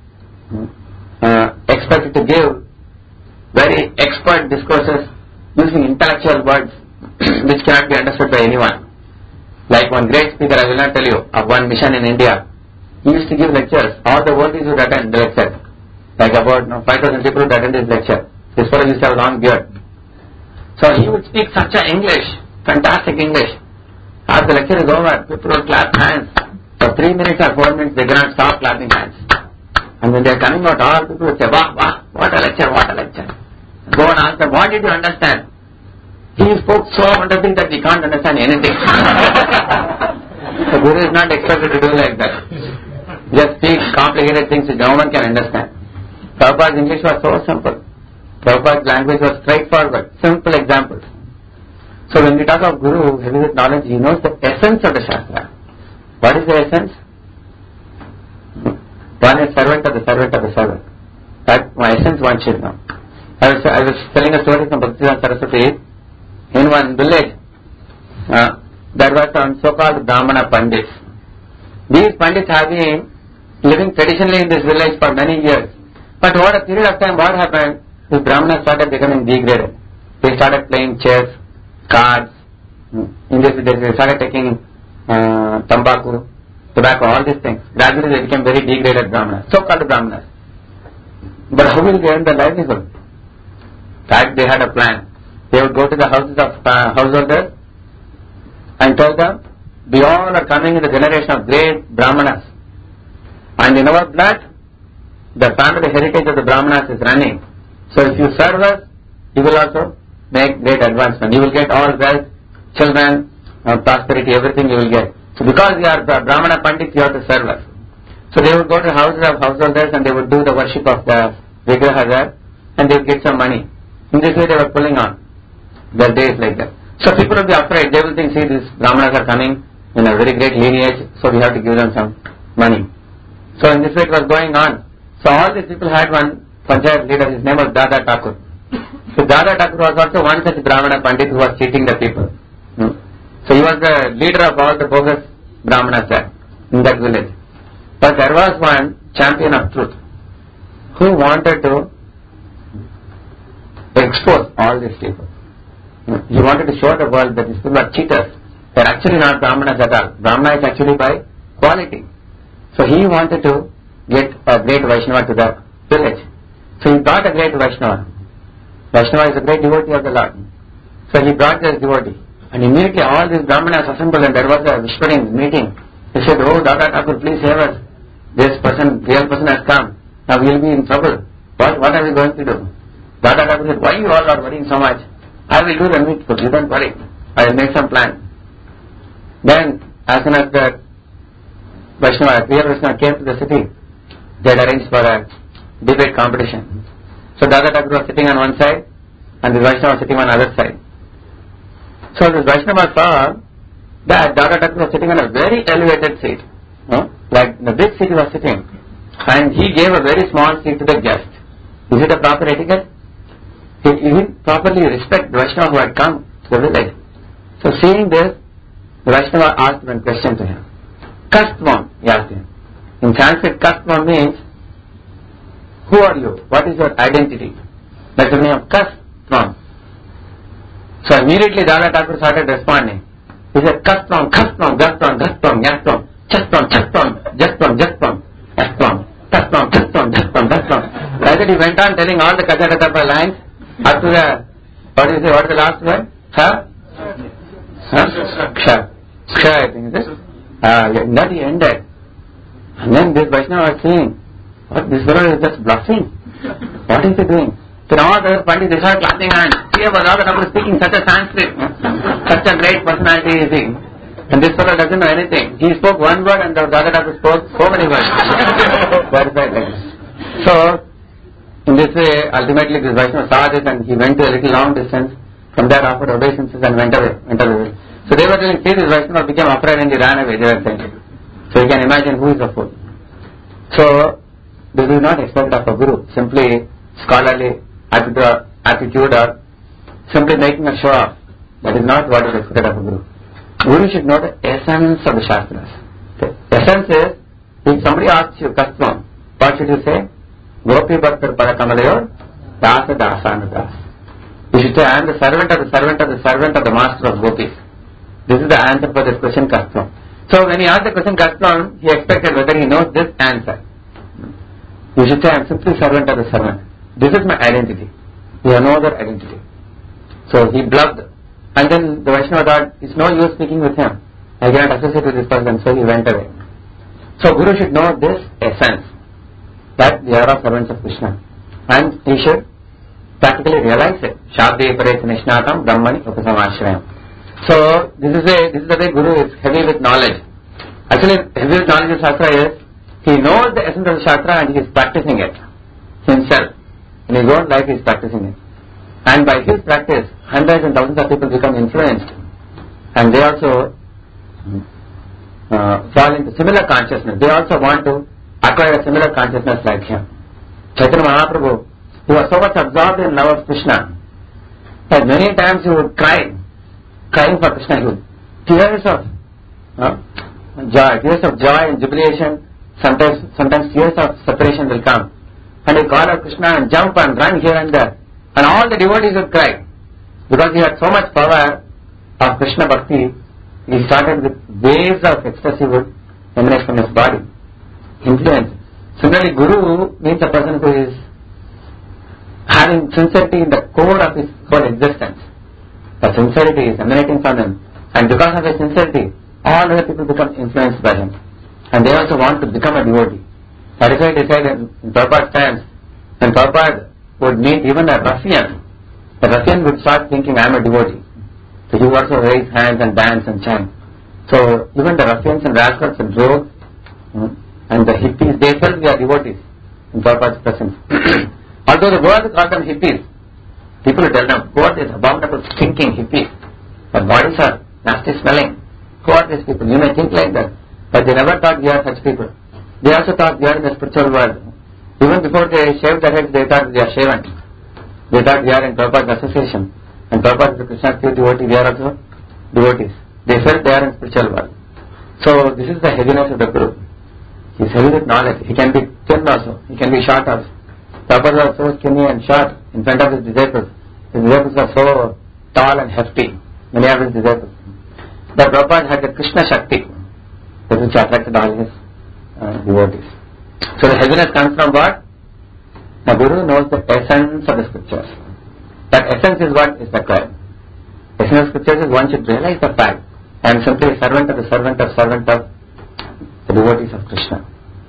uh, expected to give very expert discourses using intellectual words which cannot be understood by anyone. Like one great speaker, I will not tell you, of one mission in India. He used to give lectures. All the world would attend the lecture. Like about no, five thousand people would attend his lecture. This fellow used to have a long beard. So he would speak such a English, fantastic English. After the lecture is over, people would clap hands. For three minutes or four minutes, they cannot stop clapping hands. And when they are coming out, all people would say, "Wow, wow, what a lecture, what a lecture." Go and ask them, what did you understand? He spoke so wonderfully that we can't understand anything. The Guru is not expected to do like that. Just speak complicated things which no one can understand. Prabhupada's English was so simple. Prabhupada's language was straightforward, simple examples. So when we talk of Guru, heavy with knowledge, he knows the essence of the Shastra. What is the essence? One is servant of the servant of the servant. That my essence one should know. I was, I was telling a story from Bhaktisiddhanta Saraswati. In one village, uh, there were some so-called Brahmana Pandits. These Pandits have been living traditionally in this village for many years. But over a period of time, what happened? The Brahmanas started becoming degraded. They started playing chess, cards. In this, they started taking uh, tambaku, tobacco, all these things. Gradually, they became very degraded Brahmanas, so-called Brahmanas. But how will they earn their livelihood? In fact, they had a plan. They would go to the houses of uh, householders and tell them, we all are coming in the generation of great Brahmanas. And in our blood, the family heritage of the Brahmanas is running. So if you serve us, you will also make great advancement. You will get all wealth, children, uh, prosperity, everything you will get. So because we are Brahmana Pandits, you have to serve us. So they would go to houses of householders and they would do the worship of the Vigraha there and they would get some money. In this way they were pulling on. Their days like that. So people will be afraid. They will think, see, these Brahmanas are coming in a very great lineage, so we have to give them some money. So in this way it was going on. So all these people had one Panchayat leader, his name was Dada Thakur. So Dada Thakur was also one such Brahmana Pandit who was cheating the people. Hmm. So he was the leader of all the bogus Brahmanas there in that village. But there was one champion of truth who wanted to expose all these people. He wanted to show the world that these people are cheaters. They are actually not Brahmanas at all. Brahmana is actually by quality. So he wanted to get a great Vaishnava to the village. So he brought a great Vaishnava. Vaishnava is a great devotee of the Lord. So he brought this devotee. And immediately all these Brahmanas assembled and there was a whispering meeting. They said, oh Dada Thakur, please save us. This person, real person has come. Now we will be in trouble. What, what are we going to do? Dada Thakur said, why you all are worrying so much? I will do the needful, you don't worry. I will make some plan. Then, as soon as the Vaishnava, real Vaishnava came to the city, they had arranged for a debate competition. So Dada Thakur was sitting on one side and the Vaishnava was sitting on the other side. So the Vaishnava saw that Dada Thakur was sitting on a very elevated seat. No? Like the big seat he was sitting. And he gave a very small seat to the guest. Is it a proper etiquette? He didn't properly respect the Vaishnava who had come to the village. So seeing this, the Vaishnava asked one question to him. Kastvam, he asked him. In Sanskrit, Kastvam means, who are you? What is your identity? That's the name of Kastvam. So immediately Dada Thakur started responding. He said, Kastvam, Kastvam, Gastvam, Gastvam, Gastvam, Chastvam, Chastvam, Jastvam, Jastvam, Astvam, Kastvam, Kastvam, Jastvam, Gastvam. Like that he went on telling all the Katha Katha lines up to the, what do you say, what is the last word? Ha? Huh? Ksha. Ksha, I think, is it? Uh, that he ended. And then this Vaishnava was saying, what, this fellow is just bluffing. What is he doing? So now the Pandit, they started clapping hands. Here was Radha Thakur speaking such a Sanskrit, such a great personality is he. And this fellow doesn't know anything. He spoke one word and Radha Thakur spoke so many words. Verified like this. So, in this way, ultimately this Vaishnava saw this and he went to a little long distance. From there offered obeisances and went away. Went away. So they were telling, see, this Vaishnava became afraid and he ran away, they were saying. So you can imagine who is a fool. So, this is not expected of a guru. Simply scholarly attitude, attitude or simply making a show off. That is not what is expected of a guru. Guru should know the essence of the Shastras. The essence is, if somebody asks you, Kastvam, what should you say? Gopi Bhaktar Parakamalayur, Dasa Dasana Das. You should say, I am the servant of the servant of the servant of the master of Gopis. This is the answer for this question, Kastvam. So when he asked the question, Kastvam, he expected whether he knows this answer. You should say, I am simply servant of the servant. This is my identity. You have no other identity. So he bluffed. And then the Vaishnava thought, it's no use speaking with him. I cannot associate with this person, so he went away. So Guru should know this essence, that we are all servants of Krishna. And he should practically realize it. Shabde Paret Nishnatam Brahmani Upasamashrayam. So this is, a, this is the way Guru is heavy with knowledge. Actually, heavy with knowledge of Shastra is, he knows the essence of the Shastra and he is practicing it himself. In his own life he is practicing it. And by his practice, hundreds and thousands of people become influenced. And they also uh, fall into similar consciousness. They also want to acquire a similar consciousness like him. Chaitanya Mahaprabhu, he was so much absorbed in love of Krishna that many times he would cry, crying for Krishna. He would tears of uh, joy, tears of joy and jubilation. Sometimes, sometimes tears of separation will come. And he call out Krishna and jump and run here and there. And all the devotees would cry. Because he had so much power of Krishna Bhakti, he started with waves of ecstasy would emanate from his body. Influence. Similarly, Guru means a person who is having sincerity in the core of his whole existence. The sincerity is emanating from him. And because of his sincerity, all other people become influenced by him. And they also want to become a devotee. That is why they said in, in Prabhupada's times, when Prabhupada would meet even a ruffian, the ruffian would start thinking, I am a devotee. So he would also raise hands and dance and chant. So even the ruffians and rascals and rogues and the hippies, they felt we are devotees in Prabhupada's presence. Although the world called them hippies, people would tell them, who are these abominable stinking hippies? Their bodies are nasty smelling. Who are these people? You may think like that. But they never thought we are such people. They also thought we are in the spiritual world. Even before they shaved their heads, they thought we are shaven. They thought we are in Prabhupada's association. And Prabhupada is a Krishna's pure devotee, we are also devotees. They felt they are in spiritual world. So this is the heaviness of the Guru. He is heavy with knowledge. He can be thin also. He can be short also. Prabhupada was so skinny and short in front of his disciples. His disciples are so tall and hefty. Many of his disciples. But Prabhupada had the Krishna Shakti, which attracted all his uh, devotees. So the heaviness comes from what? The Guru knows the essence of the scriptures. That essence is what is required. Essence of scriptures is one should realize the fact, I am simply a servant of the servant of servant of the devotees of Krishna.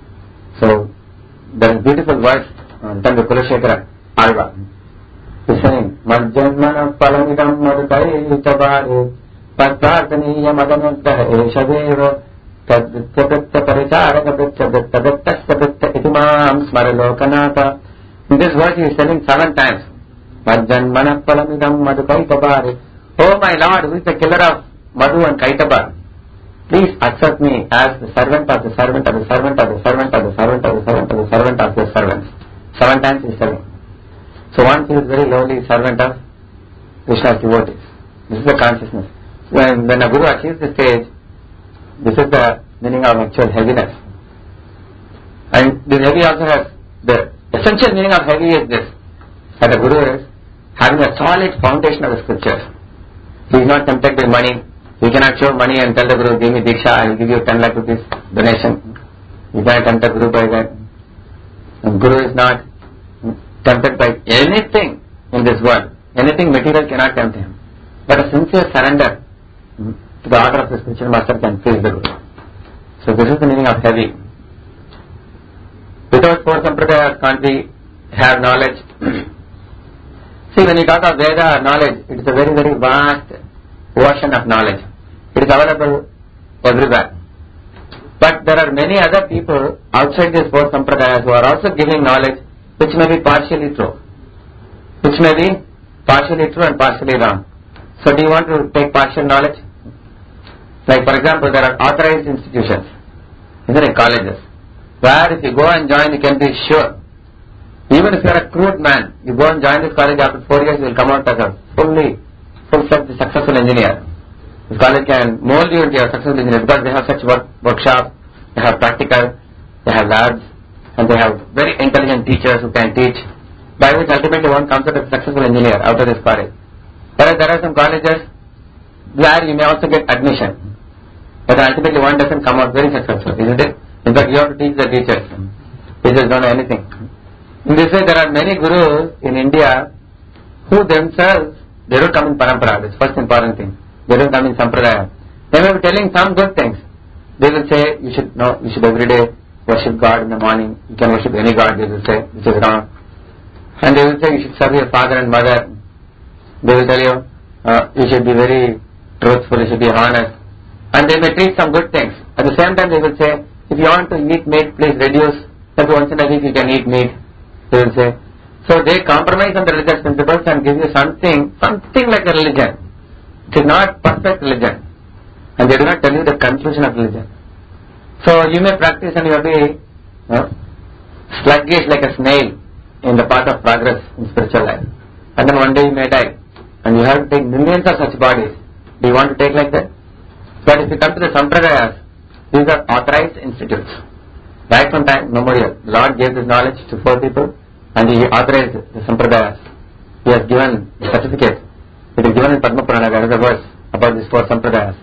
So there is beautiful words done by Kulashekara Alva. He is saying, Majjanmana palamidam madukai tabare Patrarthaniya madanagrahe shadeva Tadvittyavitta paritaragavitta Vittavittastavitta itimam smaralokanata. In this verse he is telling seven times, Majjanmana palamidam madukai tabare. Oh my Lord, who is the killer of Madhu and Kaitabar, please accept me as the servant of the servant of the servant of the servant of the servant of the servant of the servant of the servants. Seven times he is telling. So one feels very lowly servant of Krishna's devotees. This is the consciousness. When, when a Guru achieves the stage, this is the meaning of actual heaviness. And this heavy also has, the essential meaning of heavy is this, that a guru is having a solid foundation of the scriptures. He is not tempted by money. You cannot show money and tell the guru, give me diksha, I will give you ten lakh rupees donation. You cannot tempt the guru by that. And guru is not tempted by anything in this world. Anything material cannot tempt him. But a sincere surrender to the order of the spiritual master can please the guru. So this is the meaning of heavy. Without four sampradayas can't we have knowledge? See, when you talk of Veda knowledge, it is a very, very vast ocean of knowledge. It is available everywhere. But there are many other people outside these four sampradayas who are also giving knowledge which may be partially true. Which may be partially true and partially wrong. So do you want to take partial knowledge? Like for example, there are authorized institutions, isn't it, colleges, where if you go and join, you can be sure. Even if you are a crude man, you go and join this college, after four years you will come out as a fully, full-fledged successful engineer. This college can mold you into a successful engineer because they have such work, workshops, they have practical, they have labs, and they have very intelligent teachers who can teach, by which ultimately one comes out as a successful engineer out of this college. Whereas there are some colleges where you may also get admission, but ultimately one doesn't come out very successful, isn't it? In fact, you have to teach the teachers. Teachers don't know anything. In this way, there are many gurus in India who themselves, they don't come in parampara. That's the first important thing. They don't come in sampradaya. They may be telling some good things. They will say, you should know, you should every day worship God in the morning. You can worship any God, they will say, which is wrong. And they will say, you should serve your father and mother. They will tell you, uh, you should be very truthful, you should be honest. And they may teach some good things. At the same time, they will say, if you want to eat meat, please reduce. Maybe once in a week you can eat meat. They will say. So they compromise on the religious principles and give you something, something like a religion. It is not perfect religion. And they do not tell you the conclusion of religion. So you may practice and you will be uh, sluggish like a snail in the path of progress in spiritual life. And then one day you may die. And you have to take millions of such bodies. Do you want to take like that? But if you come to the sampradayas, these are authorized institutes. Right from time memorial, the Lord gave this knowledge to four people and He authorized the sampradayas. He has given the certificate. It is given in Padma Purana, there is a verse about these four sampradayas.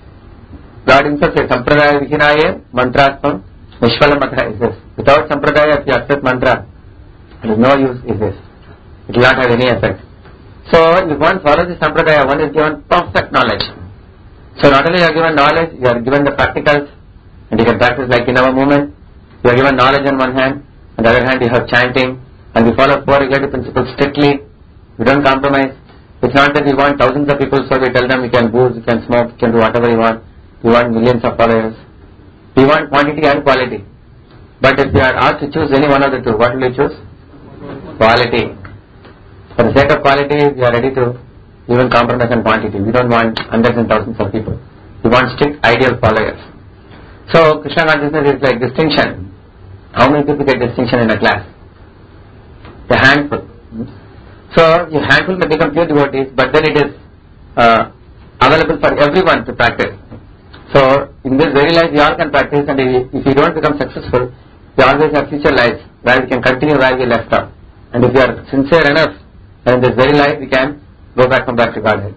God Himself says, Sampradaya Vihinaye Mantraspam Nishvalamatra is this. Without sampradaya, if you accept mantra, there is no use is this. It will not have any effect. So if one follows the sampradaya, one is given perfect knowledge. So not only you are given knowledge, you are given the practicals, and you can practice like in our movement. You are given knowledge on one hand, on the other hand you have chanting, and we follow four regulative principles strictly. We don't compromise. It's not that we want thousands of people, so we tell them you can booze, you can smoke, you can do whatever you want. We want millions of followers. We want quantity and quality. But if you are asked to choose any one of the two, what will you choose? Quality. For the sake of quality, we are ready to even compromise on quantity. We don't want hundreds and thousands of people. We want strict ideal followers. So Krishna consciousness is like distinction. How many people get distinction in a class? A handful. So a handful may become pure devotees, but then it is uh, available for everyone to practice. So in this very life we all can practice, and if you don't become successful, we always have future lives where we can continue where we left off. And if we are sincere enough, then in this very life we can go back from back to Godhead.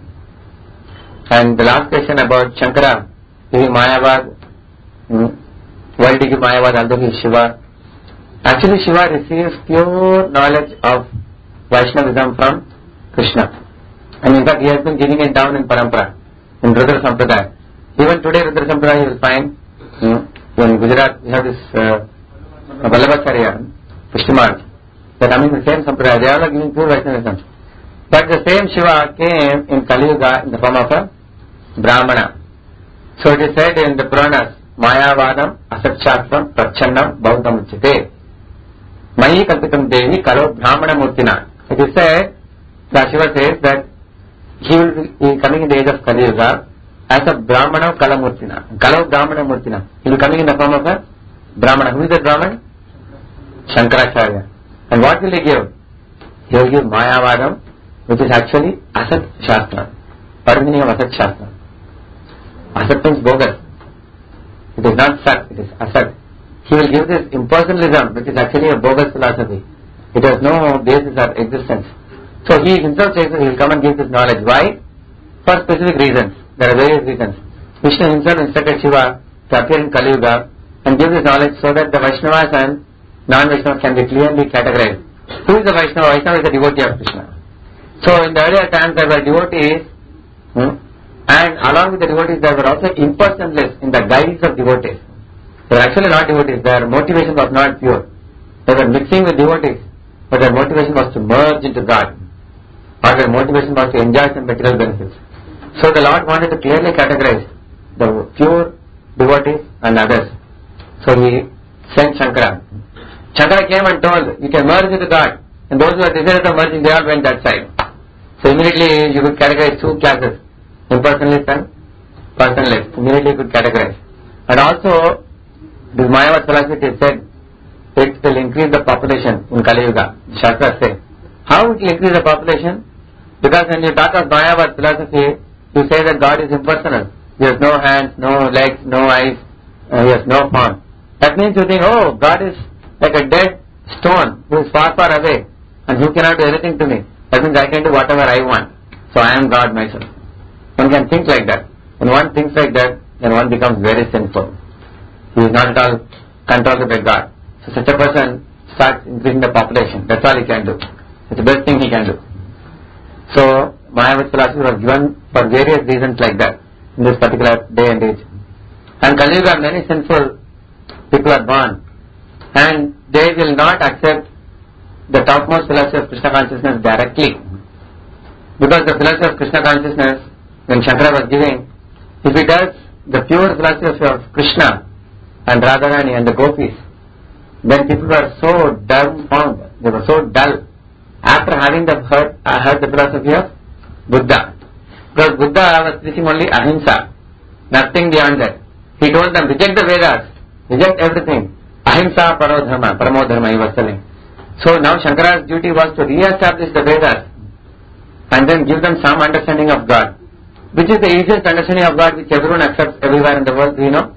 And the last question about Shankara giving Mayavad. Hmm, why did he give Mayavad although he is Shiva? Actually Shiva receives pure knowledge of Vaishnavism from Krishna. And in fact he has been giving it down in Parampara, in Rudra Sampradaya. Even today Rudra Sampradaya you will find, hmm, in Gujarat we have this uh, Vallabhacharya, Pushtimarg. They are coming the same Sampradaya. They are all giving pure Vaishnavism. But the same Shiva came in Kali Yuga in the form of a Brahmana. So it is said in the Puranas, Mayavadam Asatchatvam Prachannam Bauddham Uchite Mayi Kalpitam Devi Kalo Brahmana Murtina. It is said, the Shiva says that he will be coming in the age of Kali Yuga as a Brahmana Kala Murtina. Kalo Brahmana Murtina. He will be coming in the form of a Brahmana. Who is that Brahman? Shankaracharya. And what will he give? He will give Mayavadam, which is actually Asat Shastra. What is the meaning of Asat Shastra? Asat means bogus. It is not Sat, it is Asat. He will give this impersonalism, which is actually a bogus philosophy. It has no basis or existence. So he himself says that he will come and give this knowledge. Why? For specific reasons. There are various reasons. Vishnu himself instructed Shiva to appear in Kali Yuga and give this knowledge so that the Vaishnavas and non-Vaishnavas can be clearly categorized. Who is the Vaishnava? Vaishnava is the devotee of Krishna. So in the earlier times there were devotees, hmm, and along with the devotees there were also impersonalists in the guise of devotees. They were actually not devotees. Their motivation was not pure. They were mixing with devotees, but their motivation was to merge into God. Or their motivation was to enjoy some material benefits. So the Lord wanted to clearly categorize the pure devotees and others. So he sent Shankara. Shankara came and told, you can merge into God. And those who are desirous of merging, they all went that side. So immediately you could categorize two classes, impersonalist and personalist. Immediately you could categorize. And also, this Mayavad philosophy is said, it will increase the population in Kali Yuga. Shastras say. How it will increase the population? Because when you talk of Mayavad philosophy, you say that God is impersonal. He has no hands, no legs, no eyes, uh, he has no form. That means you think, oh, God is like a dead stone who is far, far away and who cannot do anything to me. That means I can do whatever I want. So I am God myself. One can think like that. When one thinks like that, then one becomes very sinful. He is not at all controlled by God. So such a person starts increasing the population. That's all he can do. It's the best thing he can do. So Mayavad philosophy was given for various reasons like that in this particular day and age. And Kali Yuga, many sinful people are born, and they will not accept the topmost philosophy of Krishna consciousness directly, because the philosophy of Krishna consciousness, when Shankara was giving, if he does the pure philosophy of Krishna and Radharani and the gopis, then people were so dumbfounded, they were so dull after having the heard, uh, heard the philosophy of Buddha. Because Buddha was preaching only ahimsa, nothing beyond that. He told them, reject the Vedas, reject everything. Ahimsa paro dharma, paramo dharma, he was telling. So now Shankara's duty was to re-establish the Vedas and then give them some understanding of God. Which is the easiest understanding of God which everyone accepts everywhere in the world, do you know?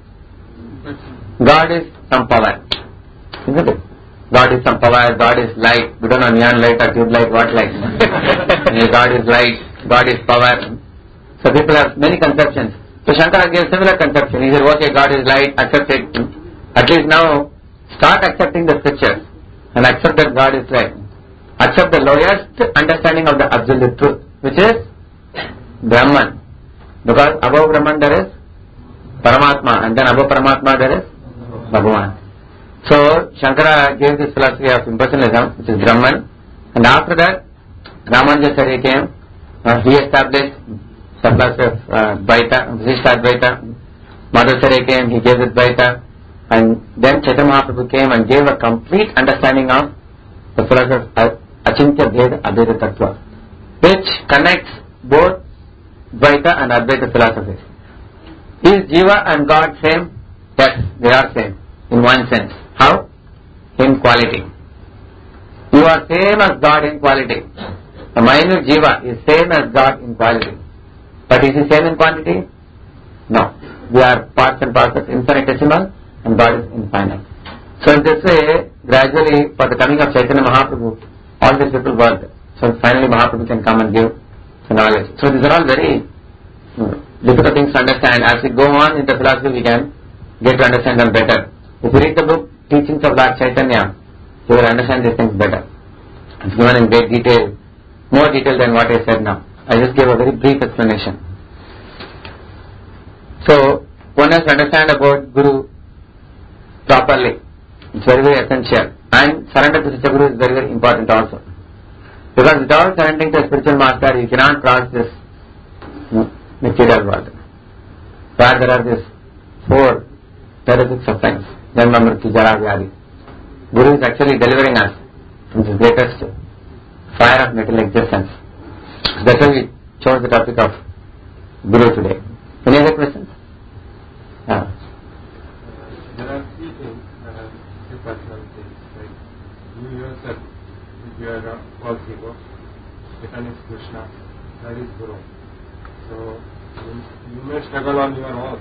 God is some power. Isn't it? God is some power, God is light. We don't know neon light or tube light, what light? God is light, God is power. So people have many conceptions. So Shankara gave similar conception. He said, okay, God is light, accept it. At least now, start accepting the scriptures and accept that God is light. Accept the lowest understanding of the absolute truth, which is Brahman. Because above Brahman there is Paramatma, and then above Paramatma there is Bhagavan. So Shankara gave this philosophy of impersonalism, which is Brahman, and after that Ramanujacharya came. Uh, he established the philosophy of uh, Dvaita, Visishta Advaita. Madhvacharya came, he gave it Dvaita, and then Chaitanya Mahaprabhu came and gave a complete understanding of the philosophy of Achintya Bheda Abheda Tattva, which connects both Dvaita and Advaita philosophies. Is Jiva and God same? Yes, they are same in one sense. How? In quality. You are same as God in quality. The minute Jiva is same as God in quality. But is he same in quantity? No. We are parts and parcels, infinitesimal, and God is infinite. So in this way, gradually, for the coming of Chaitanya Mahaprabhu, all these people worked. So finally Mahaprabhu can come and give the knowledge. So these are all very you know, difficult things to understand. As we go on in the philosophy, we can get to understand them better. If you read the book Teachings of Lord Chaitanya, you will understand these things better. It's given in great detail, more detail than what I said now. I just gave a very brief explanation. So, one has to understand about Guru properly. It's very, very essential. And surrender to such a Guru is very, very important also. Because without surrendering to a spiritual master, you cannot cross this material world. Where there are these four terrific sufferings, Janma, Mrityu, Jara, Vyadi. Guru is actually delivering us from this greatest fire of material existence. So that's why we chose the topic of Guru today. Any other questions? Yeah. There are three things, uh, three personal things, like you yourself, if you are a false ego, second is Krishna, third is Guru. So you, you may struggle on your own,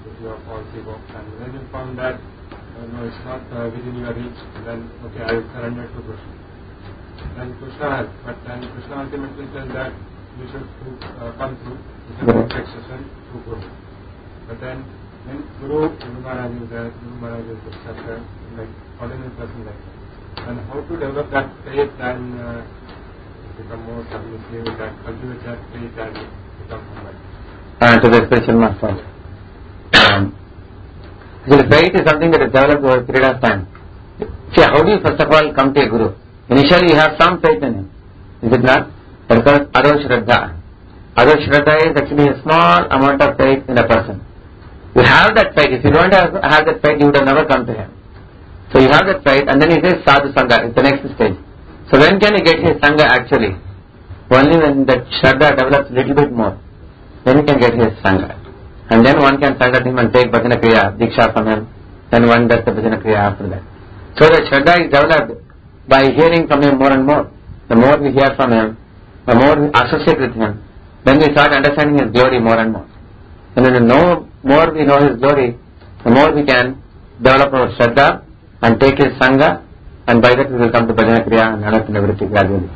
with your policy work, and when you found that uh, no, it's not uh, within your reach, then okay, I will surrender to Krishna. Then Krishna helps, but then Krishna ultimately says that you should uh, come through with a succession to Guru. But then when Guru, Guru Maharaj is there, Guru Maharaj is the structure, like ordinary person like that. And how to develop that faith and uh, become more submissive, that cultivate that faith and become humble. Uh, to the spiritual master. Um, so the faith is something that is developed over a period of time. See, how do you first of all come to a Guru? Initially you have some faith in him, is it not? That's called Ado Shraddha. Ado Shraddha is actually a small amount of faith in a person. You have that faith. If you don't have, have that faith, you would have never come to him. So you have that faith, and then he says Sadhu Sangha, it's the next stage. So when can you get his Sangha actually? Only when that Shraddha develops a little bit more. Then you can get his Sangha. And then one can Sangha him and take Bhajana Kriya, Diksha from him. Then one does the Bhajana Kriya after that. So the Shraddha is developed by hearing from him more and more. The more we hear from him, the more we associate with him, then we start understanding his glory more and more. And then the no, more we know his glory, the more we can develop our Shraddha and take his Sangha, and by that we will come to Bhajana Kriya and Anartha Nivritti gradually.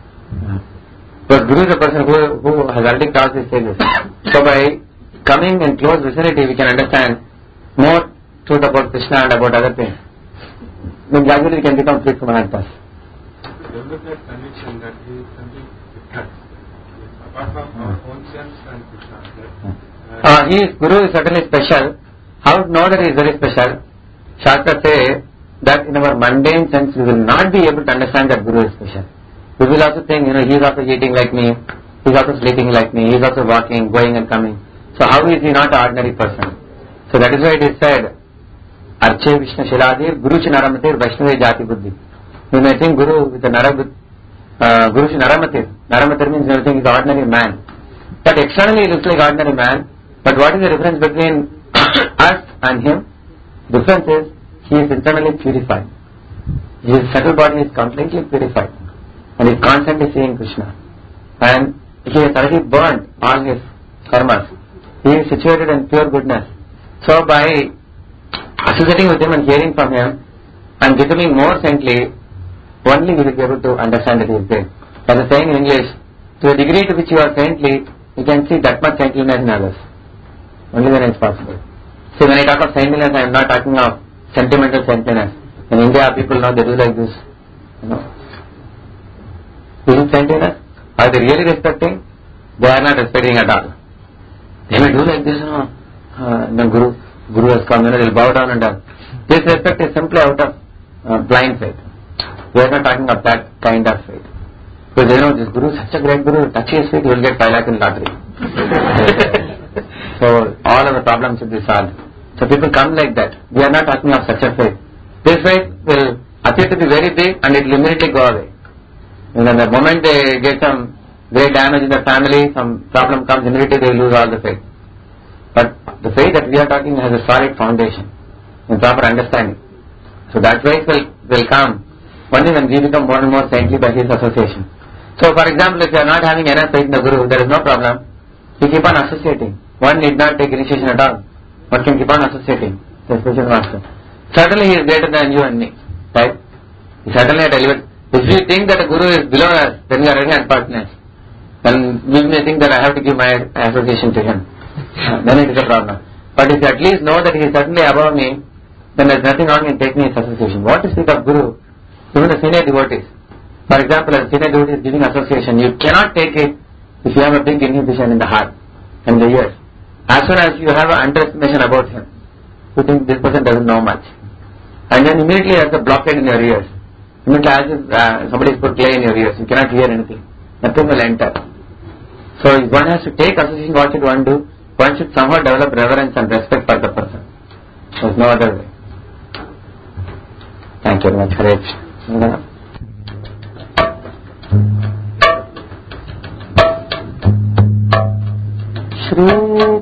Because Guru is a person who, who has already crossed these stages. So by coming in close vicinity, we can understand more truth about Krishna and about other things. Then gradually we can become free from anarthas. Develop that conviction that he is something different, apart from our own sense and Krishna. That, uh, uh, he is, Guru is certainly special. How to know that he is very special? Shastra say that in our mundane sense we will not be able to understand that Guru is special. We will also think, you know, he is also eating like me, he is also sleeping like me, he is also walking, going and coming. So how is he not an ordinary person? So that is why it is said, Arche Vishnu Shiladir, Guru Chi Naramatir, Vaishnavi Jati Buddhi. You may think Guru with the Narabud, uh, Guru Chi Naramatir. Naramatir means you think he is an ordinary man. But externally he looks like ordinary man. But what is the difference between us and him? The difference is, he is internally purified. His subtle body is completely purified. And he is constantly seeing Krishna. And he has already burned all his karmas. He is situated in pure goodness. So by associating with him and hearing from him and becoming more saintly, only we will be able to understand that he is there. As I saying in English, to the degree to which you are saintly, you can see that much saintliness in others. Only when it is possible. See, when I talk of saintliness, I am not talking of sentimental saintliness. In India, people know they do like this. You know. Is it saintliness? Are they really respecting? They are not respecting at all. They may do like this, you know. Uh, no, Guru, Guru has come, you know, they will bow down and down. This respect is simply out of uh, blind faith. We are not talking of that kind of faith. Because you know, this Guru is such a great Guru, touch his feet, he will get five lakh in lottery. So all of the problems will be solved. So people come like that. We are not talking of such a faith. This faith will appear to be very big and it will immediately go away. And then the moment they get some great damage in their family, some problem comes, immediately they lose all the faith. But the faith that we are talking has a solid foundation and proper understanding. So that faith will, will come only when we become more and more saintly by his association. So for example, if you are not having enough faith in the Guru, there is no problem. You keep on associating. One need not take initiation at all. One can keep on associating the spiritual master. Certainly he is greater than you and me. Right? He certainly at elevate. If you think that a Guru is below us, then you are already unfortunate. Then we may think that I have to give my association to him. Then it is a problem. But if you at least know that he is certainly above me, then there is nothing wrong in taking his association. What to speak of Guru? Even the senior devotees. For example, a senior devotee is giving association. You cannot take it if you have a big inhibition in the heart and the ears. As soon as you have an underestimation about him, you think this person doesn't know much. And then immediately there's a blockade in your ears. Immediately as if uh, somebody has put clay in your ears, you cannot hear anything. Nothing will enter. So if one has to take association, what should one do? One should somehow develop reverence and respect for the person. There's no other way. Thank you very much. Hare Krishna. Shri